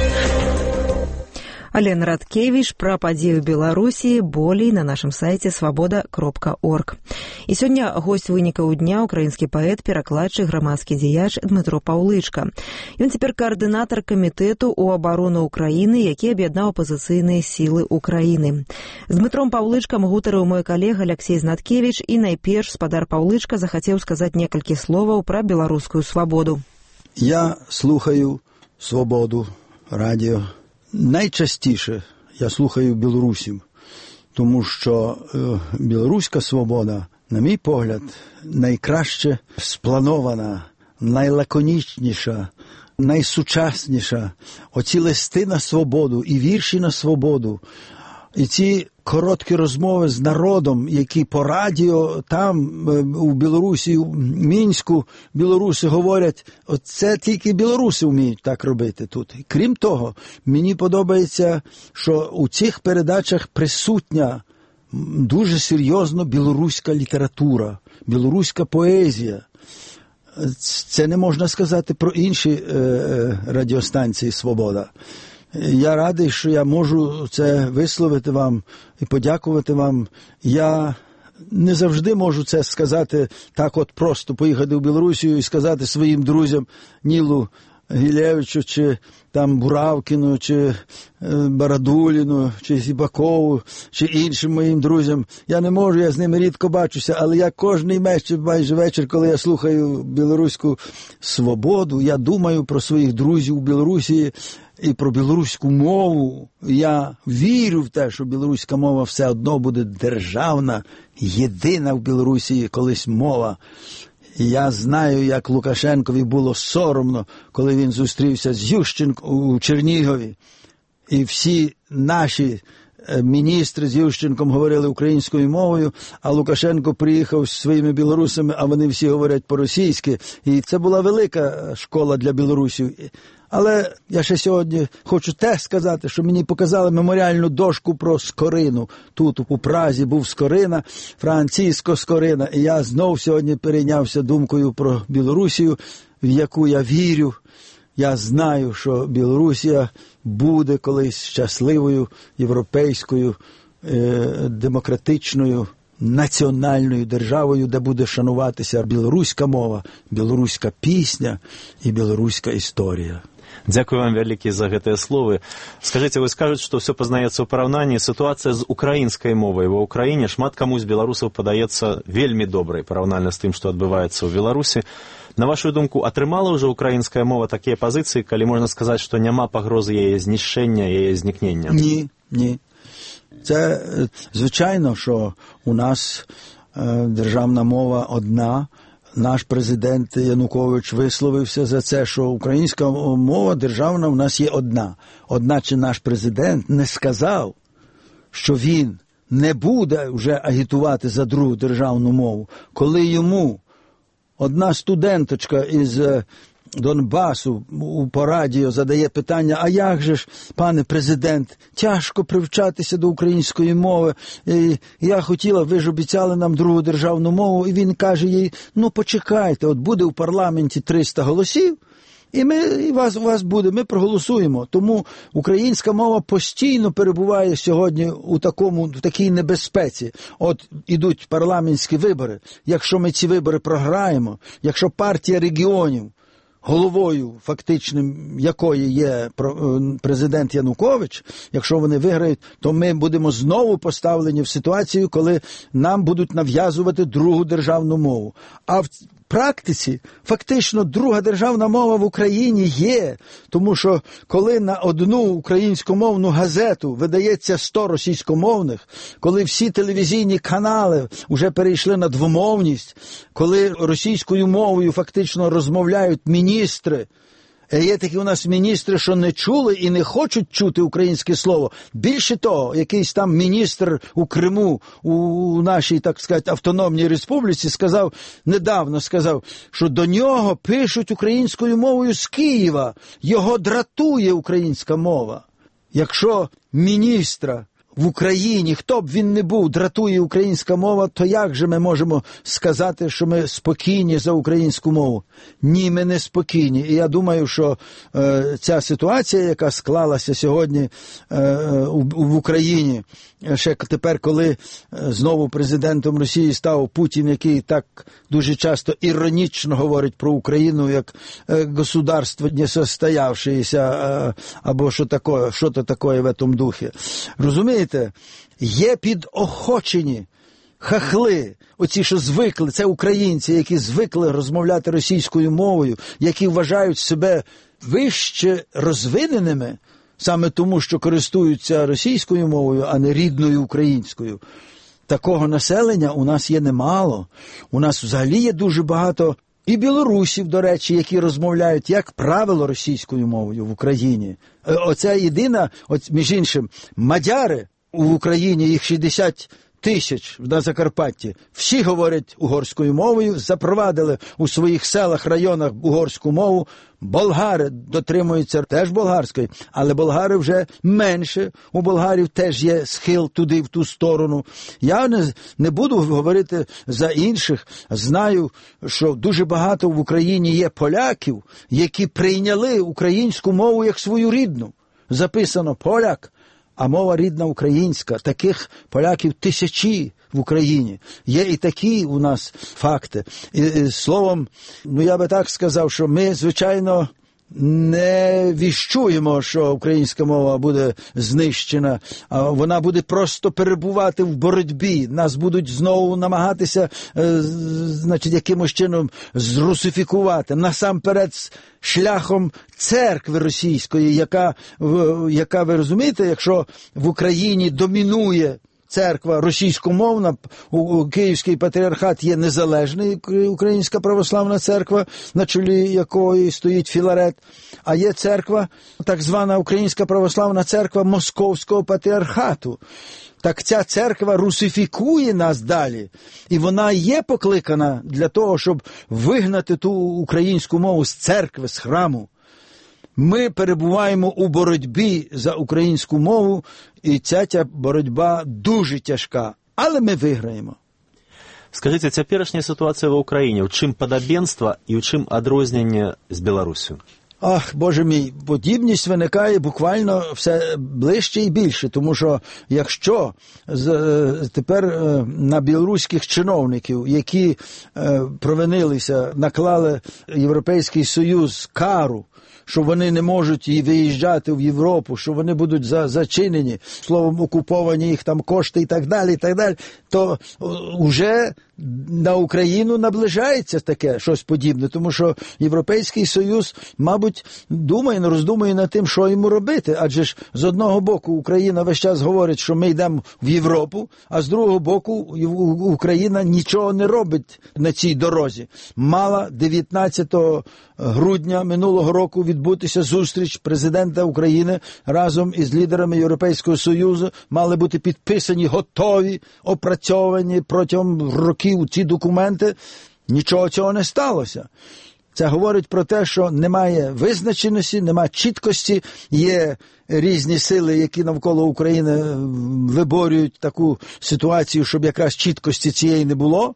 Алена Радкевіч пра падзею Беларусі, болей на нашым сайце свабода кропка орг. І сёння госць вынікаў дня украінскі паэт, перакладчык, грамадскі дзеяч Дмытро Паўлычка. Ён цяпер каардынатар камітэту ў абароны Украіны, які аб'яднаў апазіцыйныя сілы Украіны. З Дмытром Паўлычкам гутарыў мой калега Аляксей Знаткевіч, і найперш спадар Паўлычка захацеў сказаць некалькі словаў пра беларускую свабоду. Я слухаю «Свободу», радио, найчастіше я слухаю білорусів, тому що е, білоруська свобода, на мій погляд, найкраще спланована, найлаконічніша, найсучасніша. Оці листи на свободу і вірші на свободу, і ці короткі розмови з народом, які по радіо там, у Білорусі, у Мінську, білоруси говорять, оце тільки білоруси вміють так робити тут. Крім того, мені подобається, що у цих передачах присутня дуже серйозно білоруська література, білоруська поезія. Це не можна сказати про інші е, радіостанції «Свобода». Я радий, що я можу це висловити вам і подякувати вам. Я не завжди можу це сказати так от просто, поїхати в Білорусію і сказати своїм друзям Нілу Гілевичу, чи там Буравкіну, чи Барадуліну, чи Зібакову, чи іншим моїм друзям. Я не можу, я з ними рідко бачуся, але я кожний вечір, майже вечір, коли я слухаю білоруську свободу, я думаю про своїх друзів у Білорусі і про білоруську мову. Я вірю в те, що білоруська мова все одно буде державна, єдина в Білорусі колись мова. І я знаю, як Лукашенкові було соромно, коли він зустрівся з Ющенком у Чернігові. І всі наші міністри з Ющенком говорили українською мовою, а Лукашенко приїхав зі своїми білорусами, а вони всі говорять по-російськи. І це була велика школа для білорусів. Але я ще сьогодні хочу те сказати, що мені показали меморіальну дошку про Скорину. Тут у Празі був Скорина, Франциско Скорина. І я знов сьогодні перейнявся думкою про Білорусію, в яку я вірю. Я знаю, що Білорусія буде колись щасливою, європейською, е- демократичною, національною державою, де буде шануватися білоруська мова, білоруська пісня і білоруська історія. Дзякую вам вялікі за гэтыя словы. Скажыце, вы скажаце, што ўсё пазнаецца ў параўнанні. Сітуацыя з украінскай мовай ва ўкраіне шмат каму з беларусаў падаецца вельмі добрай параўнальна з тым, што адбываецца ў Беларусі. На вашу думку, атрымала ўжо украінская мова такія пазіцыі, калі можна сказаць, што няма пагрозы яе знішчэння, яе знікнення? Ні, ні. Це, звичайно, що у нас е, державна мова одна. Наш президент Янукович висловився за це, що українська мова державна у нас є одна. Одначе наш президент не сказав, що він не буде вже агітувати за другу державну мову. Коли йому одна студенточка із Донбасу по радіо задає питання, а як же ж, пане президент, тяжко привчатися до української мови, і я хотіла, ви ж обіцяли нам другу державну мову, і він каже їй, ну почекайте, от буде в парламенті триста голосів, і ми, і вас, у вас буде, ми проголосуємо. Тому українська мова постійно перебуває сьогодні у такому, в такій небезпеці. От ідуть парламентські вибори, якщо ми ці вибори програємо, якщо партія регіонів, головою фактичним якої є президент Янукович, якщо вони виграють, то ми будемо знову поставлені в ситуацію, коли нам будуть нав'язувати другу державну мову. А в практиці фактично друга державна мова в Україні є, тому що коли на одну українськомовну газету видається сто російськомовних, коли всі телевізійні канали вже перейшли на двомовність, коли російською мовою фактично розмовляють міністри, є такі у нас міністри, що не чули і не хочуть чути українське слово. Більше того, якийсь там міністр у Криму, у нашій, так сказати, автономній республіці, сказав, недавно сказав, що до нього пишуть українською мовою з Києва. Його дратує українська мова. Якщо міністра в Україні, хто б він не був, дратує українська мова, то як же ми можемо сказати, що ми спокійні за українську мову? Ні, ми не спокійні. І я думаю, що е, ця ситуація, яка склалася сьогодні е, у, в Україні, ще тепер, коли е, знову президентом Росії став Путін, який так дуже часто іронічно говорить про Україну, як е, государство несостоявшееся, е, або що таке, що-то таке в цьому духі. Розумієте? Є підохочені хахли, оці, що звикли, це українці, які звикли розмовляти російською мовою, які вважають себе вище розвиненими саме тому, що користуються російською мовою, а не рідною українською. Такого населення у нас є немало. У нас взагалі є дуже багато і білорусів, до речі, які розмовляють, як правило, російською мовою в Україні. Оця єдина, от, між іншим, мадяри в Україні, їх шістдесят тисяч на Закарпатті, всі говорять угорською мовою, запровадили у своїх селах, районах угорську мову. Болгари дотримуються теж болгарської, але болгари вже менше, у болгарів теж є схил туди, в ту сторону. Я не, не буду говорити за інших, знаю, що дуже багато в Україні є поляків, які прийняли українську мову як свою рідну. Записано «поляк», а мова рідна українська. Таких поляків тисячі в Україні. Є і такі у нас факти. І, і, словом, ну я би так сказав, що ми, звичайно, не віщуємо, що українська мова буде знищена, а вона буде просто перебувати в боротьбі. Нас будуть знову намагатися, е, значить, якимось чином зрусифікувати. Насамперед, шляхом церкви російської, яка, яка, ви розумієте, якщо в Україні домінує церква російськомовна, у Київський патріархат є незалежний, Українська православна церква, на чолі якої стоїть Філарет, а є церква, так звана Українська православна церква Московського патріархату. Так ця церква русифікує нас далі, і вона є покликана для того, щоб вигнати ту українську мову з церкви, з храму. Ми перебуваємо у боротьбі за українську мову, і ця, ця боротьба дуже тяжка, але ми виграємо. Скажите, цяперашняя ситуація в Україні, у чим подобенство і у чим адрознення з Білорусю? Ах, Боже мій, подібність виникає буквально все ближче і більше, тому що якщо з, тепер на білоруських чиновників, які е, провинилися, наклали Європейський Союз кару, що вони не можуть і виїжджати в Європу, що вони будуть за, зачинені, словом, окуповані їх там кошти і так далі, і так далі, то вже на Україну наближається таке щось подібне, тому що Європейський Союз, мабуть, думає, не роздумує над тим, що йому робити, адже ж з одного боку Україна весь час говорить, що ми йдемо в Європу, а з другого боку Україна нічого не робить на цій дорозі. Мала дев'ятнадцятого грудня минулого року відбутися зустріч президента України разом із лідерами Європейського Союзу, мали бути підписані, готові, опрацьовані протягом років ці документи. Нічого цього не сталося. Це говорить про те, що немає визначеності, немає чіткості, є різні сили, які навколо України виборюють таку ситуацію, щоб якраз чіткості цієї не було.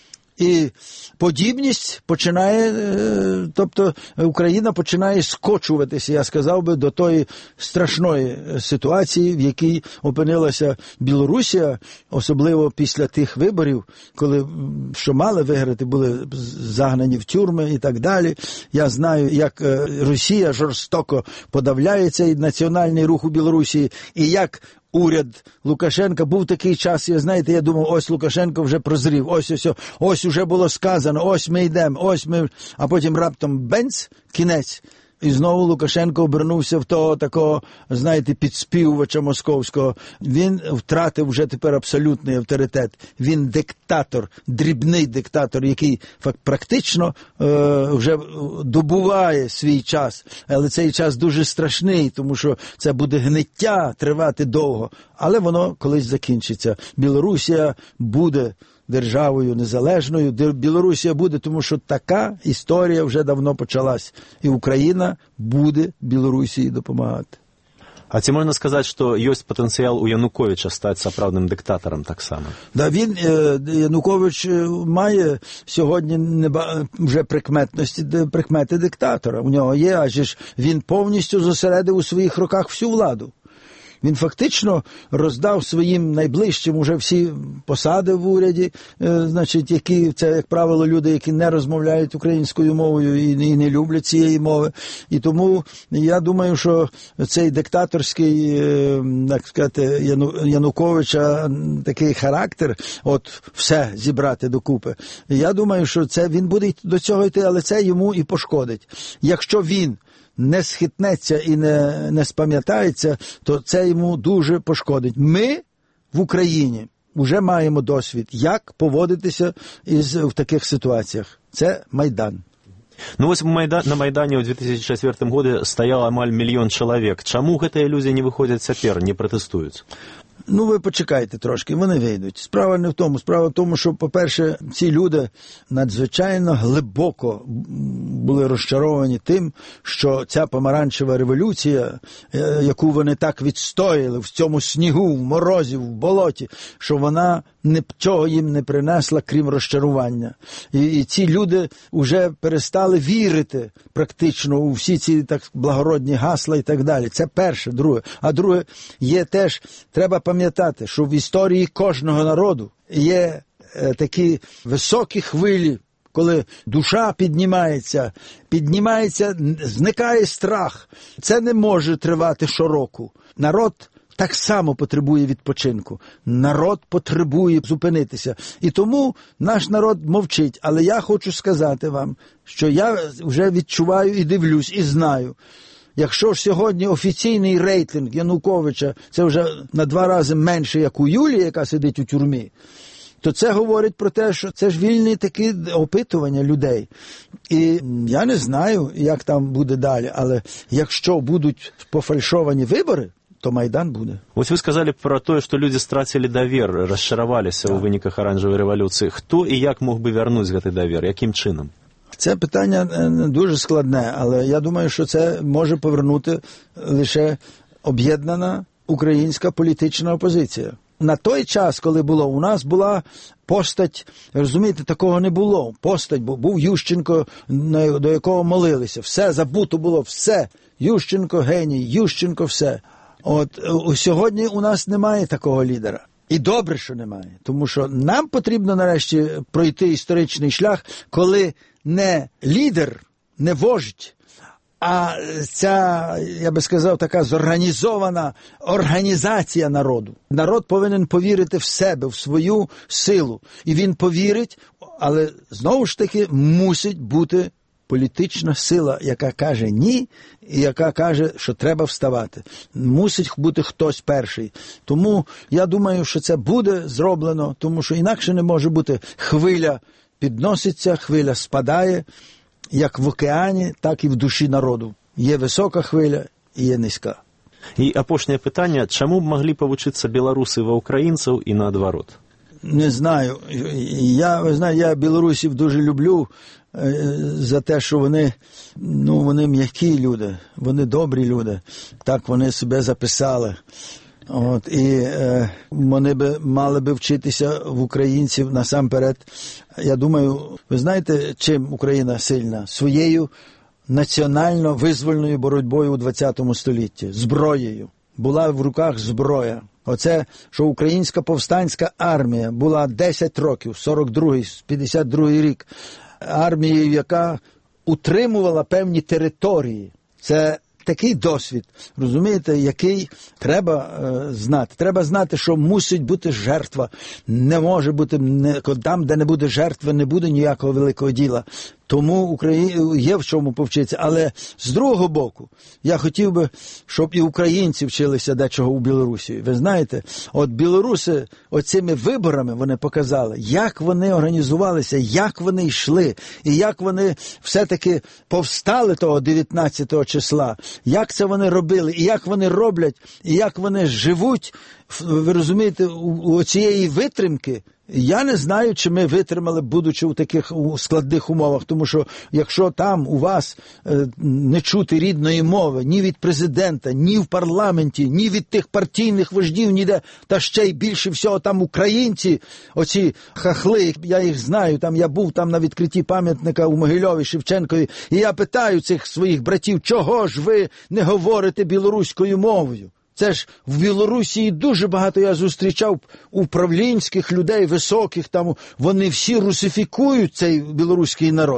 І подібність починає, тобто Україна починає скочуватися, я сказав би, до тої страшної ситуації, в якій опинилася Білорусія, особливо після тих виборів, коли, що мали виграти, були загнані в тюрми і так далі. Я знаю, як Росія жорстоко подавляє цей національний рух у Білорусі, і як уряд Лукашенка, був такий час, я знаєте, я думав, ось Лукашенко вже прозрів, ось, ось, ось уже було сказано, ось ми йдемо, ось ми, а потім раптом бенц, кінець. І знову Лукашенко обернувся в того такого, знаєте, підспівувача московського. Він втратив вже тепер абсолютний авторитет. Він диктатор, дрібний диктатор, який практично е, вже добуває свій час. Але цей час дуже страшний, тому що це буде гниття тривати довго. Але воно колись закінчиться. Білорусія буде державою незалежною. Білорусія буде, тому що така історія вже давно почалась. І Україна буде Білорусі допомагати. А ці можна сказати, що є потенціал у Януковича стати справжнім диктатором так само? Да, він, Янукович, має сьогодні неба, вже прикметності, прикмети диктатора. У нього є, адже ж він повністю зосередив у своїх руках всю владу. Він фактично роздав своїм найближчим уже всі посади в уряді, е, значить, які, це, як правило, люди, які не розмовляють українською мовою і, і не люблять цієї мови. І тому я думаю, що цей диктаторський, е, так сказати, Яну, Януковича такий характер, от все зібрати докупи. Я думаю, що це він буде до цього йти, але це йому і пошкодить. Якщо він не схитнеться і не, не спам'ятається, то це йому дуже пошкодить. Ми в Україні вже маємо досвід, як поводитися із, в таких ситуаціях. Це Майдан. Ну вось на Майдане ў две тысячи четвёртым годзе стаял амаль мільён чалавек. Чаму гэтыя людзі не выходзяць цяпер, не пратэстуюць? Ну, ви почекайте трошки, вони вийдуть. Справа не в тому. Справа в тому, що, по-перше, ці люди надзвичайно глибоко були розчаровані тим, що ця помаранчева революція, яку вони так відстояли в цьому снігу, в морозі, в болоті, що вона нічого їм не принесла, крім розчарування. І, і ці люди вже перестали вірити практично у всі ці так благородні гасла і так далі. Це перше. Друге. А друге, є теж, треба пам'ятати, що в історії кожного народу є е, такі високі хвилі, коли душа піднімається, піднімається, зникає страх. Це не може тривати щороку. Народ так само потребує відпочинку. Народ потребує зупинитися. І тому наш народ мовчить. Але я хочу сказати вам, що я вже відчуваю і дивлюсь, і знаю. Якщо ж сьогодні офіційний рейтинг Януковича, це вже на два рази менше, як у Юлії, яка сидить у тюрмі, то це говорить про те, що це ж вільні такі опитування людей. І я не знаю, як там буде далі, але якщо будуть пофальшовані вибори, то Майдан буде. Ось ви сказали про те, що люди стратили довір, розчарувалися у виниках оранжевої революції. Хто і як мог би вернути цей довір? Яким чином? Це питання дуже складне, але я думаю, що це може повернути лише об'єднана українська політична опозиція. На той час, коли було, у нас була постать, розумієте, такого не було. Постать, бо був Ющенко, до якого молилися. Все, забуто було, все. Ющенко геній, Ющенко все. От сьогодні у нас немає такого лідера. І добре, що немає. Тому що нам потрібно нарешті пройти історичний шлях, коли не лідер, не вождь, а ця, я би сказав, така зорганізована організація народу. Народ повинен повірити в себе, в свою силу. І він повірить, але знову ж таки мусить бути політична сила, яка каже «ні», і яка каже, що треба вставати. Мусить бути хтось перший. Тому я думаю, що це буде зроблено, тому що інакше не може бути. Хвиля підноситься, хвиля спадає, як в океані, так і в душі народу. Є висока хвиля і є низька. І апошнє питання, чому б могли повчитися білоруси в українців і наоборот? Не знаю. Я, ви знаєте, я білорусів дуже люблю за те, що вони, ну, вони м'які люди, вони добрі люди. Так вони себе записали. От, і е, вони би мали би вчитися в українців насамперед. Я думаю, ви знаєте, чим Україна сильна? Своєю національно-визвольною боротьбою у ХХ столітті. Зброєю. Була в руках зброя. Оце, що українська повстанська армія була десять років, сорок другий, п'ятдесят другий рік, армією, яка утримувала певні території. Це такий досвід, розумієте, який треба е, знати. Треба знати, що мусить бути жертва. Не може бути, не, там, де не буде жертви, не буде ніякого великого діла. Тому Україні є в чому повчитися. Але з другого боку, я хотів би, щоб і українці вчилися дечого у Білорусі. Ви знаєте, от білоруси оцими виборами вони показали, як вони організувалися, як вони йшли, і як вони все-таки повстали того дев'ятнадцятого числа, як це вони робили, і як вони роблять, і як вони живуть, ви розумієте, у цієї витримки. Я не знаю, чи ми витримали, будучи у таких складних умовах, тому що якщо там у вас е, не чути рідної мови ні від президента, ні в парламенті, ні від тих партійних вождів, ніде, та ще й більше всього там українці, оці хахли, я їх знаю, там я був там на відкритті пам'ятника у Могильові, Шевченкові, і я питаю цих своїх братів, чого ж ви не говорите білоруською мовою? Це ж в Білорусі дуже багато я зустрічав управлінських людей, високих, там вони всі русифікують цей білоруський народ.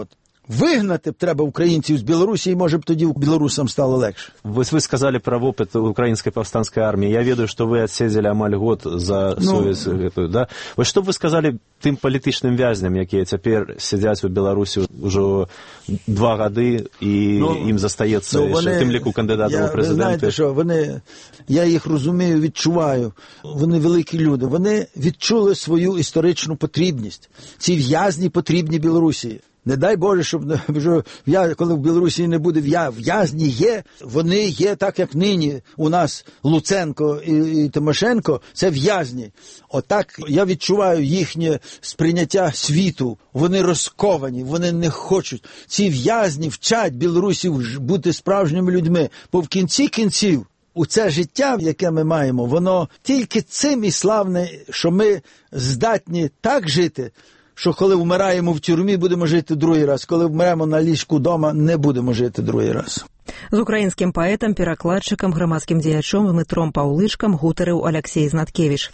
Вигнати б треба українців з Білорусі, і, може б, тоді білорусам стало легше. Вы, вы сказали про опыт украинской повстанской армии. Я ведаю, что вы отседзели амаль год за ну, совесть эту, да? Вот что бы вы сказали тым палітычным вязням, якія цяпер сядзяць у Беларусі ўжо два гады, і ну, ім застаецца ну, яшчэ, тым ліку кандидатам у президенти? Знаєте що, вони, я їх розумію, відчуваю. Вони великі люди. Вони відчули свою історичну потрібність. Ці в'язні потрібні Білорусі. Не дай Боже, щоб коли в Білорусі не буде в'язні є, вони є так, як нині у нас Луценко і, і Тимошенко, це в'язні. Отак я відчуваю їхнє сприйняття світу. Вони розковані, вони не хочуть. Ці в'язні вчать білорусів бути справжніми людьми. Бо в кінці кінців у це життя, яке ми маємо, воно тільки цим і славне, що ми здатні так жити, що коли вмираємо в тюрмі, будемо жити другий раз. Коли вмремо на ліжку вдома, не будемо жити другий раз. З українським паэтам, перакладчыкам, грамадскім дзеячом Дмитром Паўлычкам гутарыў Алексей Знаткевич.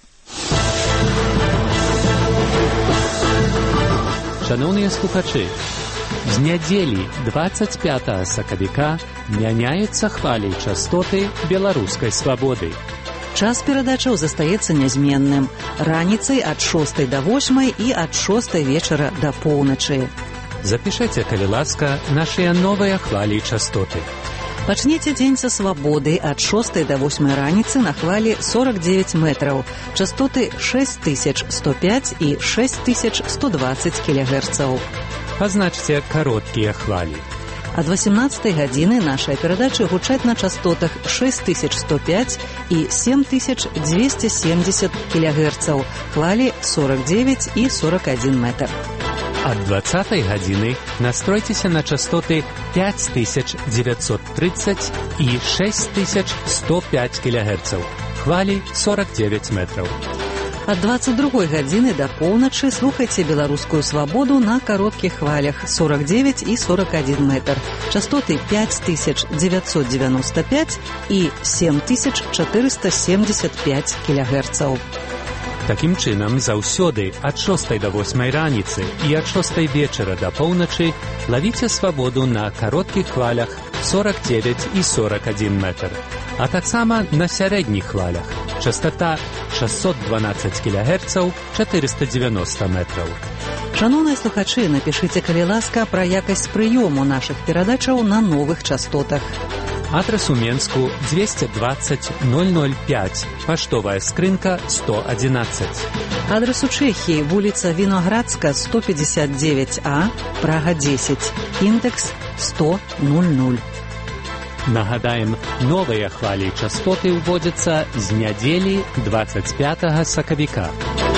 Шановні слухачі, з неділі двадцять п'ятого сакавіка мяняюцца хвалі частоты беларускай свабоды. Час перадачаў застаецца нязменным. Раніцай ад шостай да восьмай і ад шостай вечара да поўначы. Запішыце, калі ласка, нашыя новыя хвалі частоты. Пачніце дзень са свабоды ад шостай да восьмай раніцы на хвалі сорок девять метраў. Частоты шесть тысяч сто пять і шесть тысяч сто двадцать кілогерцаў. Пазначце кароткія хвалі. Ад восемнадцатай гадзіны нашыя перадачы гучаць на частотах шесть тысяч сто пять і семь тысяч двести семьдесят кілогерцаў, хвалі сорок девять і сорок один метр. Ад двадцатай гадзіны настройцеся на частоты пять тысяч девятьсот тридцать і шесть тысяч сто пять кілогерцаў, хвалі сорок девять метраў. Ад двадцать другой гадзіны да поўначы слухайце беларускую свабоду на кароткіх хвалях сорок девять і сорок один метр. Частоты пять тысяч девятьсот девяносто пять і семь тысяч четыреста семьдесят пять кілогерцаў. Такім чынам, заўсёды ад шостай да восьмай раніцы і ад шостай вечара да поўначы лавіце свабоду на кароткіх хвалях сорок девять і сорок один метр. А таксама на сярэдніх хвалях. Частота шестьсот двенадцать кілогерцаў, четыреста девяносто метраў. Шановныя слухачы, напішыце, калі ласка, пра якасць прыёму нашых перадачаў на новых частотах. Адрес у Менску двести двадцать ноль ноль пять, паштовая скрынка сто одиннадцать. Адрес у Чэхіі, вуліца Віноградска сто пятьдесят девять А, Прага десять, індекс сто ноль ноль. Нагадаем, новыя хвалі частоты ўводзяцца з нядзелі двадцать пятого сакавіка.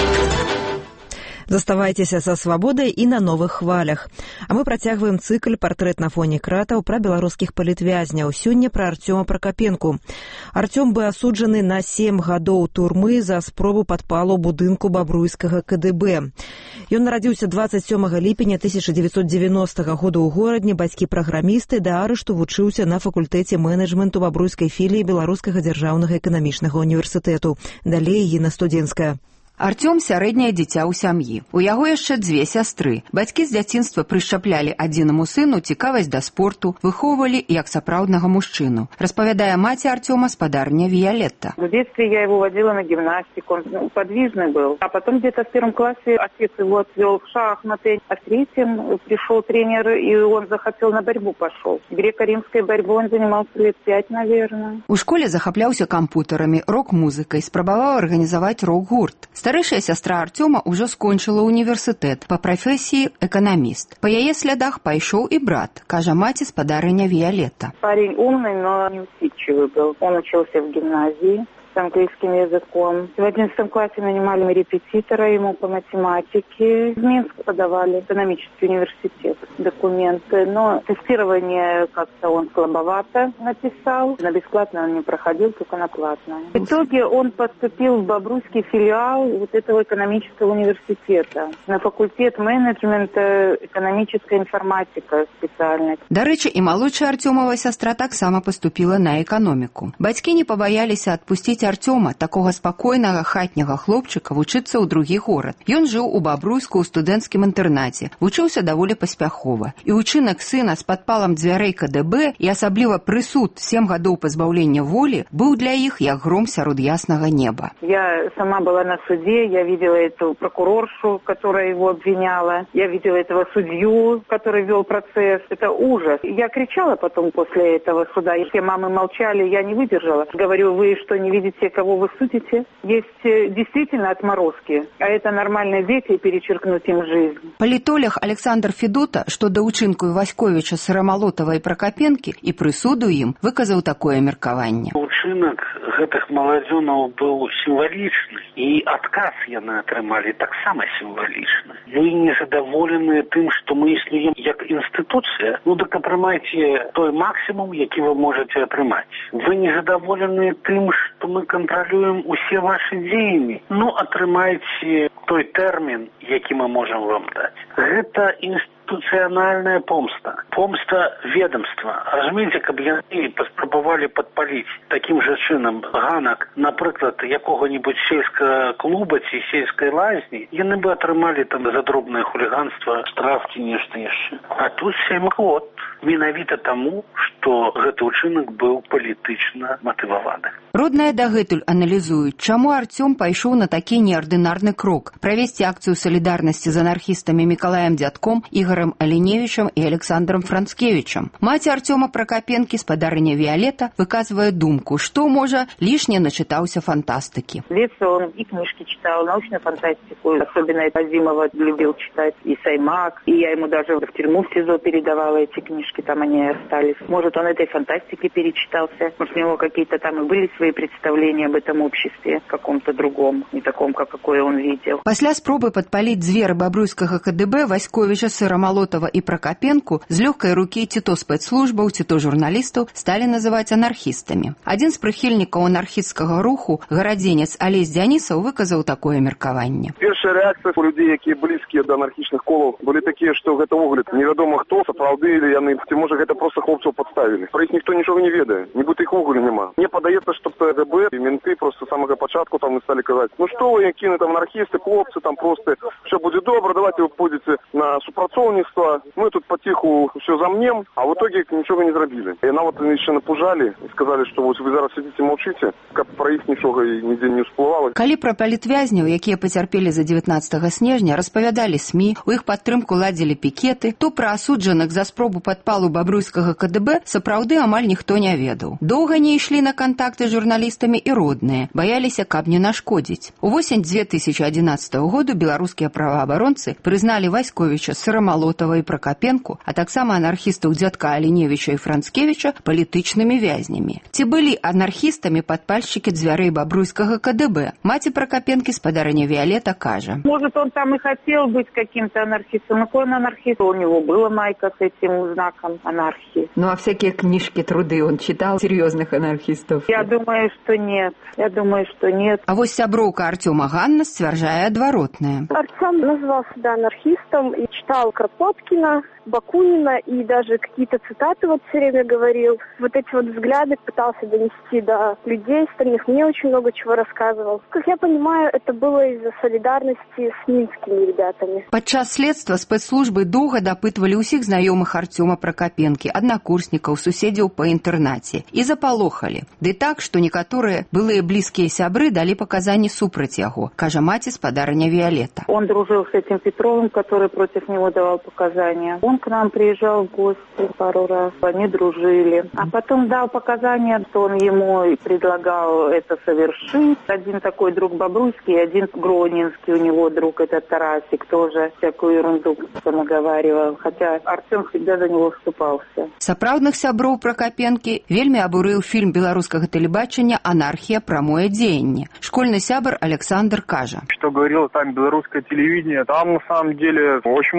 Заставайцеся са свабодай і на новых хвалях. А мы працягваем цыкл «Партрэт на фоне кратаў» пра беларускіх палітвязняў. Сёння пра Артёма Пракапенку. Артём быў асуджаны на сем гадоў турмы за спробу падпалу будынку бабруйскага ка дэ бэ. Ён нарадзіўся двадцать сёмага ліпеня тысяча девятьсот девяностого года ў горадні, бацькі праграмісты, да арышту вучыўся на факультэце менеджменту бабруйскай філіі Беларускага дзяржаўнага эканамічнага універсітэту. Далей Інна Студзенская. Артём сярэдняе дзіця ў сям'і. У яго яшчэ дзве сястры. Бацькі з дзяцінства прышчаплялі адзінаму сыну цікавасць да спорту, выхоўвалі як сапраўднага мужчыну. Распавядае маці Артёма, спадарня Виолетта. В детстве я его водила на гимнастику, он подвижный был. А потом где-то в первом классе отец его отвел в шахматы. А в третьем пришел тренер, и он захотел на борьбу пошел. Греко-римской борьбой он занимался лет пять, наверное. У школе захапляўся кампутарамі, рок-музыкай, спрабаваў арганізаваць рок-гурт. Старэйшая сястра Артёма ўжо скончыла універсітэт, па прафесіі эканаміст. Па яе слядах пайшоў і брат, кажа маці спадарыня Виолетта. Парень умный, но неусидчивый был. Он учился в гимназии с английским языком. В одиннадцатом классе нанимали репетитора ему по математике. В Минск подавали экономический университет документы, но тестирование как-то он слабовато написал. На бесплатное он не проходил, только на платное. В итоге он поступил в бабруйский филиал вот этого экономического университета на факультет менеджмента, экономическая информатика специальность. Дарэчы, і малодшая Артёмова сястра таксама поступила на экономику. Бацькі не пабаяліся адпусціць Артёма, такога спакойнага хатняга хлопчыка, вучыцца ў другі горад. Ён жыў у Бабруйску ў студэнцкім інтэрнаце, вучыўся даволі паспяхова. І ўчынак сына з падпалам дзвярэй ка дэ бэ і асабліва прысуд сем гадоў пазбаўлення волі быў для іх як гром сярод яснага неба. Я сама была на суде, я видела эту прокуроршу, которая его обвиняла, я видела этого судью, который вел процесс. Это ужас. Я кричала потом после этого суда, и все мамы молчали, я не выдержала. Говорю, вы что, не видите, кого вы судите? Есть действительно отморозки, а это нормальные дети, и перечеркнуть им жизнь. Палітолог Александр Федота, што да ўчынку Васьковіча, Сырамалотава і Пракапенкі і прысуду ім, выказаў такое меркаванне. Учынак гэтых маладзёнаў быў сімвалічны, і адказ яны атрымалі таксама сімвалічны. Вы незадаволеныя тым, што мы існуем як інстытуцыя, ну так атрымайце той максімум, які вы можаце атрымаць. Вы незадаволеныя тым, што мы кантралюем усе ваши дзеянні, ну атрымайце той тэрмін, які мы можам вам даць. Гэта інстытуцыянальная помста, помста ведомства. Разумееце, каб яны паспрабавалі падпаліць такім жа чынам ганак, напрыклад, якога-небудзь сельскага клуба ці сельскай лазні, яны бы атрымалі там за дробнае хуліганства штраф ці нешта яшчэ. А тут сем год. Менавіта таму, што гэты ўчынак быў палітычна матываваны. Родныя дагэтуль аналізуюць, чаму Артём пайшоў на такі неардынарны крок правесці акцыю салідарнасці з анархістамі Мікалаем Дзядком, Ігорем Аленевічам і Александром Францкевічам. Маці Артёма Пракапенкі, спадарыня Віолетта, выказвае думку, што, можа, лішне начытаўся фантастыкі. В детстве он и книжки читал, научную фантастику, особенно Азимова любил читать, и Саймак, и я ему даже в тюрьму в СИЗО передавала эти книжки. Там они остались. Может, он этой фантастики перечитался. Может, у него какие-то там и были свои представления об этом обществе, каком-то другом, не таком, как какое он видел. Пасля спробы падпаліць дзверы бабруйскага ка дэ бэ Васьковіча, Сырамалотава і Пракапенку з лёгкай рукі ці то спецслужбаў, ці то журналістаў сталі называць анархістамі. Адзін з прыхільнікаў анархісцкага руху, гарадзенец Алесь Дзянісаў, выказаў такое меркаванне. Першая рэакцыя у людзей, якія блізкія да анархічных колаў, былі такія, што гэта ўвогуле невядома хто, сапраўды или яны, ці можа гэта просто хлопцаў падставілі. Про іх ніхто нічога не ведае, нібыта іх увогуле няма. Мне падаецца, што ка дэ бэ і менты просто з самага пачатку там сталі казаць, ну што вы, якія там анархісты, хлопцы, там просто все будзе добра, давайте вы пойдзеце на супрацоўніцтва, мы тут паціху все замнем, а в итоге нічога не зрабілі. І нават яшчэ напужалі і сказалі, што вось вы зараз сидзіце маўчыце, каб пра іх нічога і нідзе не ўсплывала. Калі пра палітвязняў, якія пацярпелі за дзевятнаццатага снежня, распавядалі СМІ, у іх падтрымку ладзілі пікеты, то пра асуджаных за спробу падпалу бабруйскага ка дэ бэ сапраўды амаль ніхто не ведаў. Доўга не ішлі на кантакты з журналістамі і родныя, баяліся, каб не нашкодзіць. У восень дзве тысячы адзінаццатага году беларускія праваабаронцы прызналі Васьковіча, Сырамалотава і Пракапенку, а таксама анархістаў Дзядка, Аленевіча і Францкевіча палітычнымі вязнямі. Ці былі анархістамі падпальшчыкі дзвярэй бабруйскага ка дэ бэ? Маці Пракапенкі, спадарыня Віолетта, кажа. Может, он там и хотел быть каким-то анархистом, но какой он анархист? У него была майка с этим знаком анархии. Ну а всякие книжки, труды он читал серьезных анархистов? Я думаю, что нет. Я думаю, что нет. А вот сяброўка Артёма Ганна сцвярджае адваротнае. Артём назвал себя анархистом и читал Кропоткина, Бакунина и даже какие-то цитаты вот все время говорил. Вот эти вот взгляды пытался донести до людей остальных. Мне очень много чего рассказывал. Как я понимаю, это было из-за солидарности с минскими ребятами. Падчас следства спецслужбы доўга дапытвалі ўсіх знаёмых Артёма Пракапенкі, аднакурснікаў, суседзяў па інтэрнаце і запалохалі. Ды так, што некаторыя былыя блізкія сябры далі паказанні супраць яго, кажа маці спадарыня Віолетта. Он дружил с этим Петровым, который против него давал показания. Он к нам приезжал в гости пару раз, они дружили. А потом дал показания, что он ему предлагал это совершить. Один такой друг Бобруйский, один Гронинский, у него друг этот Тарасик, тоже всякую ерунду наговаривал. Хотя Артём всегда за него вступался. Сапраўдных сяброў Пракапенкі вельмі абурыў фільм беларускага тэлебачання «Анархия. Прамое дзеянне». Школьный сябр Александр кажа. Что говорило там белорусское телевидение, там на самом деле очень много фарса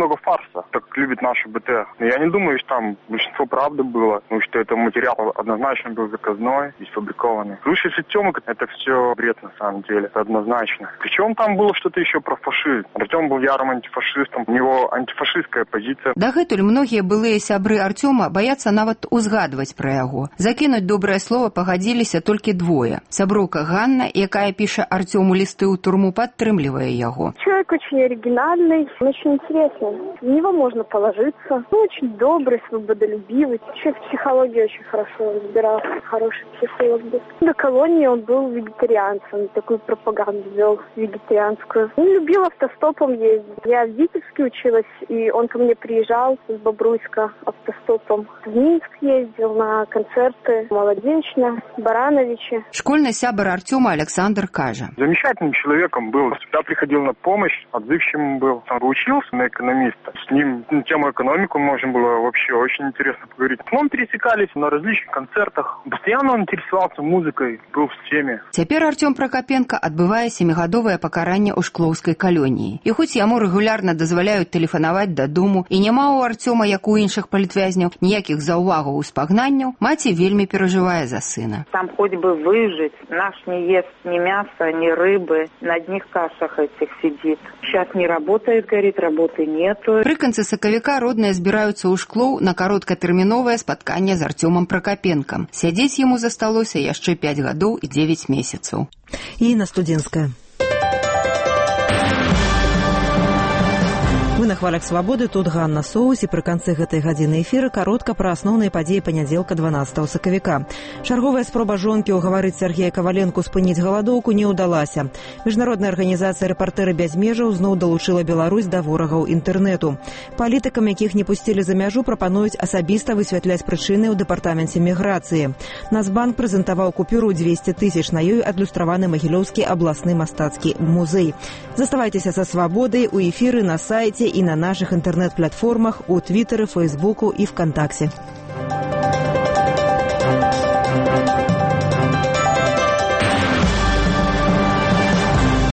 просто, так любит наше БТ. Но я не думаю, что там большинство правды было, потому что это материал однозначно был заказной и сфабрикованный. Слушай, если Тёма, это все бред на самом деле, это однозначно. Причем там было что-то еще про фашизм. Артем был ярым антифашистом, у него антифашистская позиция. Дагэтуль многія былыя сябры Артёма баяцца нават узгадваць пра яго. Закінуць добрае слово пагадзіліся толькі двое. Сяброўка Ганна, якая піша Артёму листы ў турму, падтрымлівае яго. Человек очень оригинальный, очень интересный. В него можно положиться. Ну, очень добрый, свободолюбивый. Вообще в психологии очень хорошо разбирался. Хороший психолог был. До колонии он был вегетарианцем. Такую пропаганду вел вегетарианскую. Он любил автостопом ездить. Я в Витебске училась, и он ко мне приезжал с Бобруйска автостопом. В Минск ездил на концерты Молодечна, Барановичи. Школьный сябр Артёма Александр кажа. Замечательным человеком был. Всегда приходил на помощь, отзывчивым был. Он учился на экономиста. С ним на тему экономику можно было вообще очень интересно поговорить. Мы пересекались на различных концертах. Постоянно он интересовался музыкой, был в теме. Цяпер Артём Прокопенко адбывае семігадовае пакаранне ў шклоўскай калоніі. І хоць яму рэгулярна дазваляюць тэлефанаваць дадому, і няма ў Артёма, як у іншых палітвязняў, ніякіх заўвагаў і спагнанняў, маці вельмі перажывае за сына. Там хоть бы выжить, наш не ест ни мяса, ни рыбы, на одних кашах этих сидит. Сейчас не работает, говорит, работы нету. Пры канцы сакавіка родныя збіраюцца ў шклоў на кароткатэрміновае спатканне з Артёмам Прокопенком. Сядзець яму засталося яшчэ пяць гадоў і дзевяць месяцаў. Інна Студзенская. Вы на хвалях свабоды, тут Ганна Соус, і пры канцы гэтай гадзіны эфіра каротка пра асноўныя падзеі панядзелка дванаццатага сакавіка. Чарговая спроба жонкі ўгаварыць Сергея Каваленку спыніць галадоўку не ўдалася. Міжнародная арганізацыя «Рэпартэры без межаў» зноў далучыла Беларусь да ворагаў інтэрнэту. Палітыкам, якіх не пусцілі за мяжу, прапануюць асабіста высвятляць прычыны ў дэпартаменце міграцыі. Нацбанк прэзентаваў купюру дзвесце тысяч, на ёй адлюстраваны Магілёўскі абласны мастацкі музей. Заставайцеся са свабодай у эфіры на сайце і на наших интернет-платформах у Твиттере, Фейсбуку и ВКонтакте.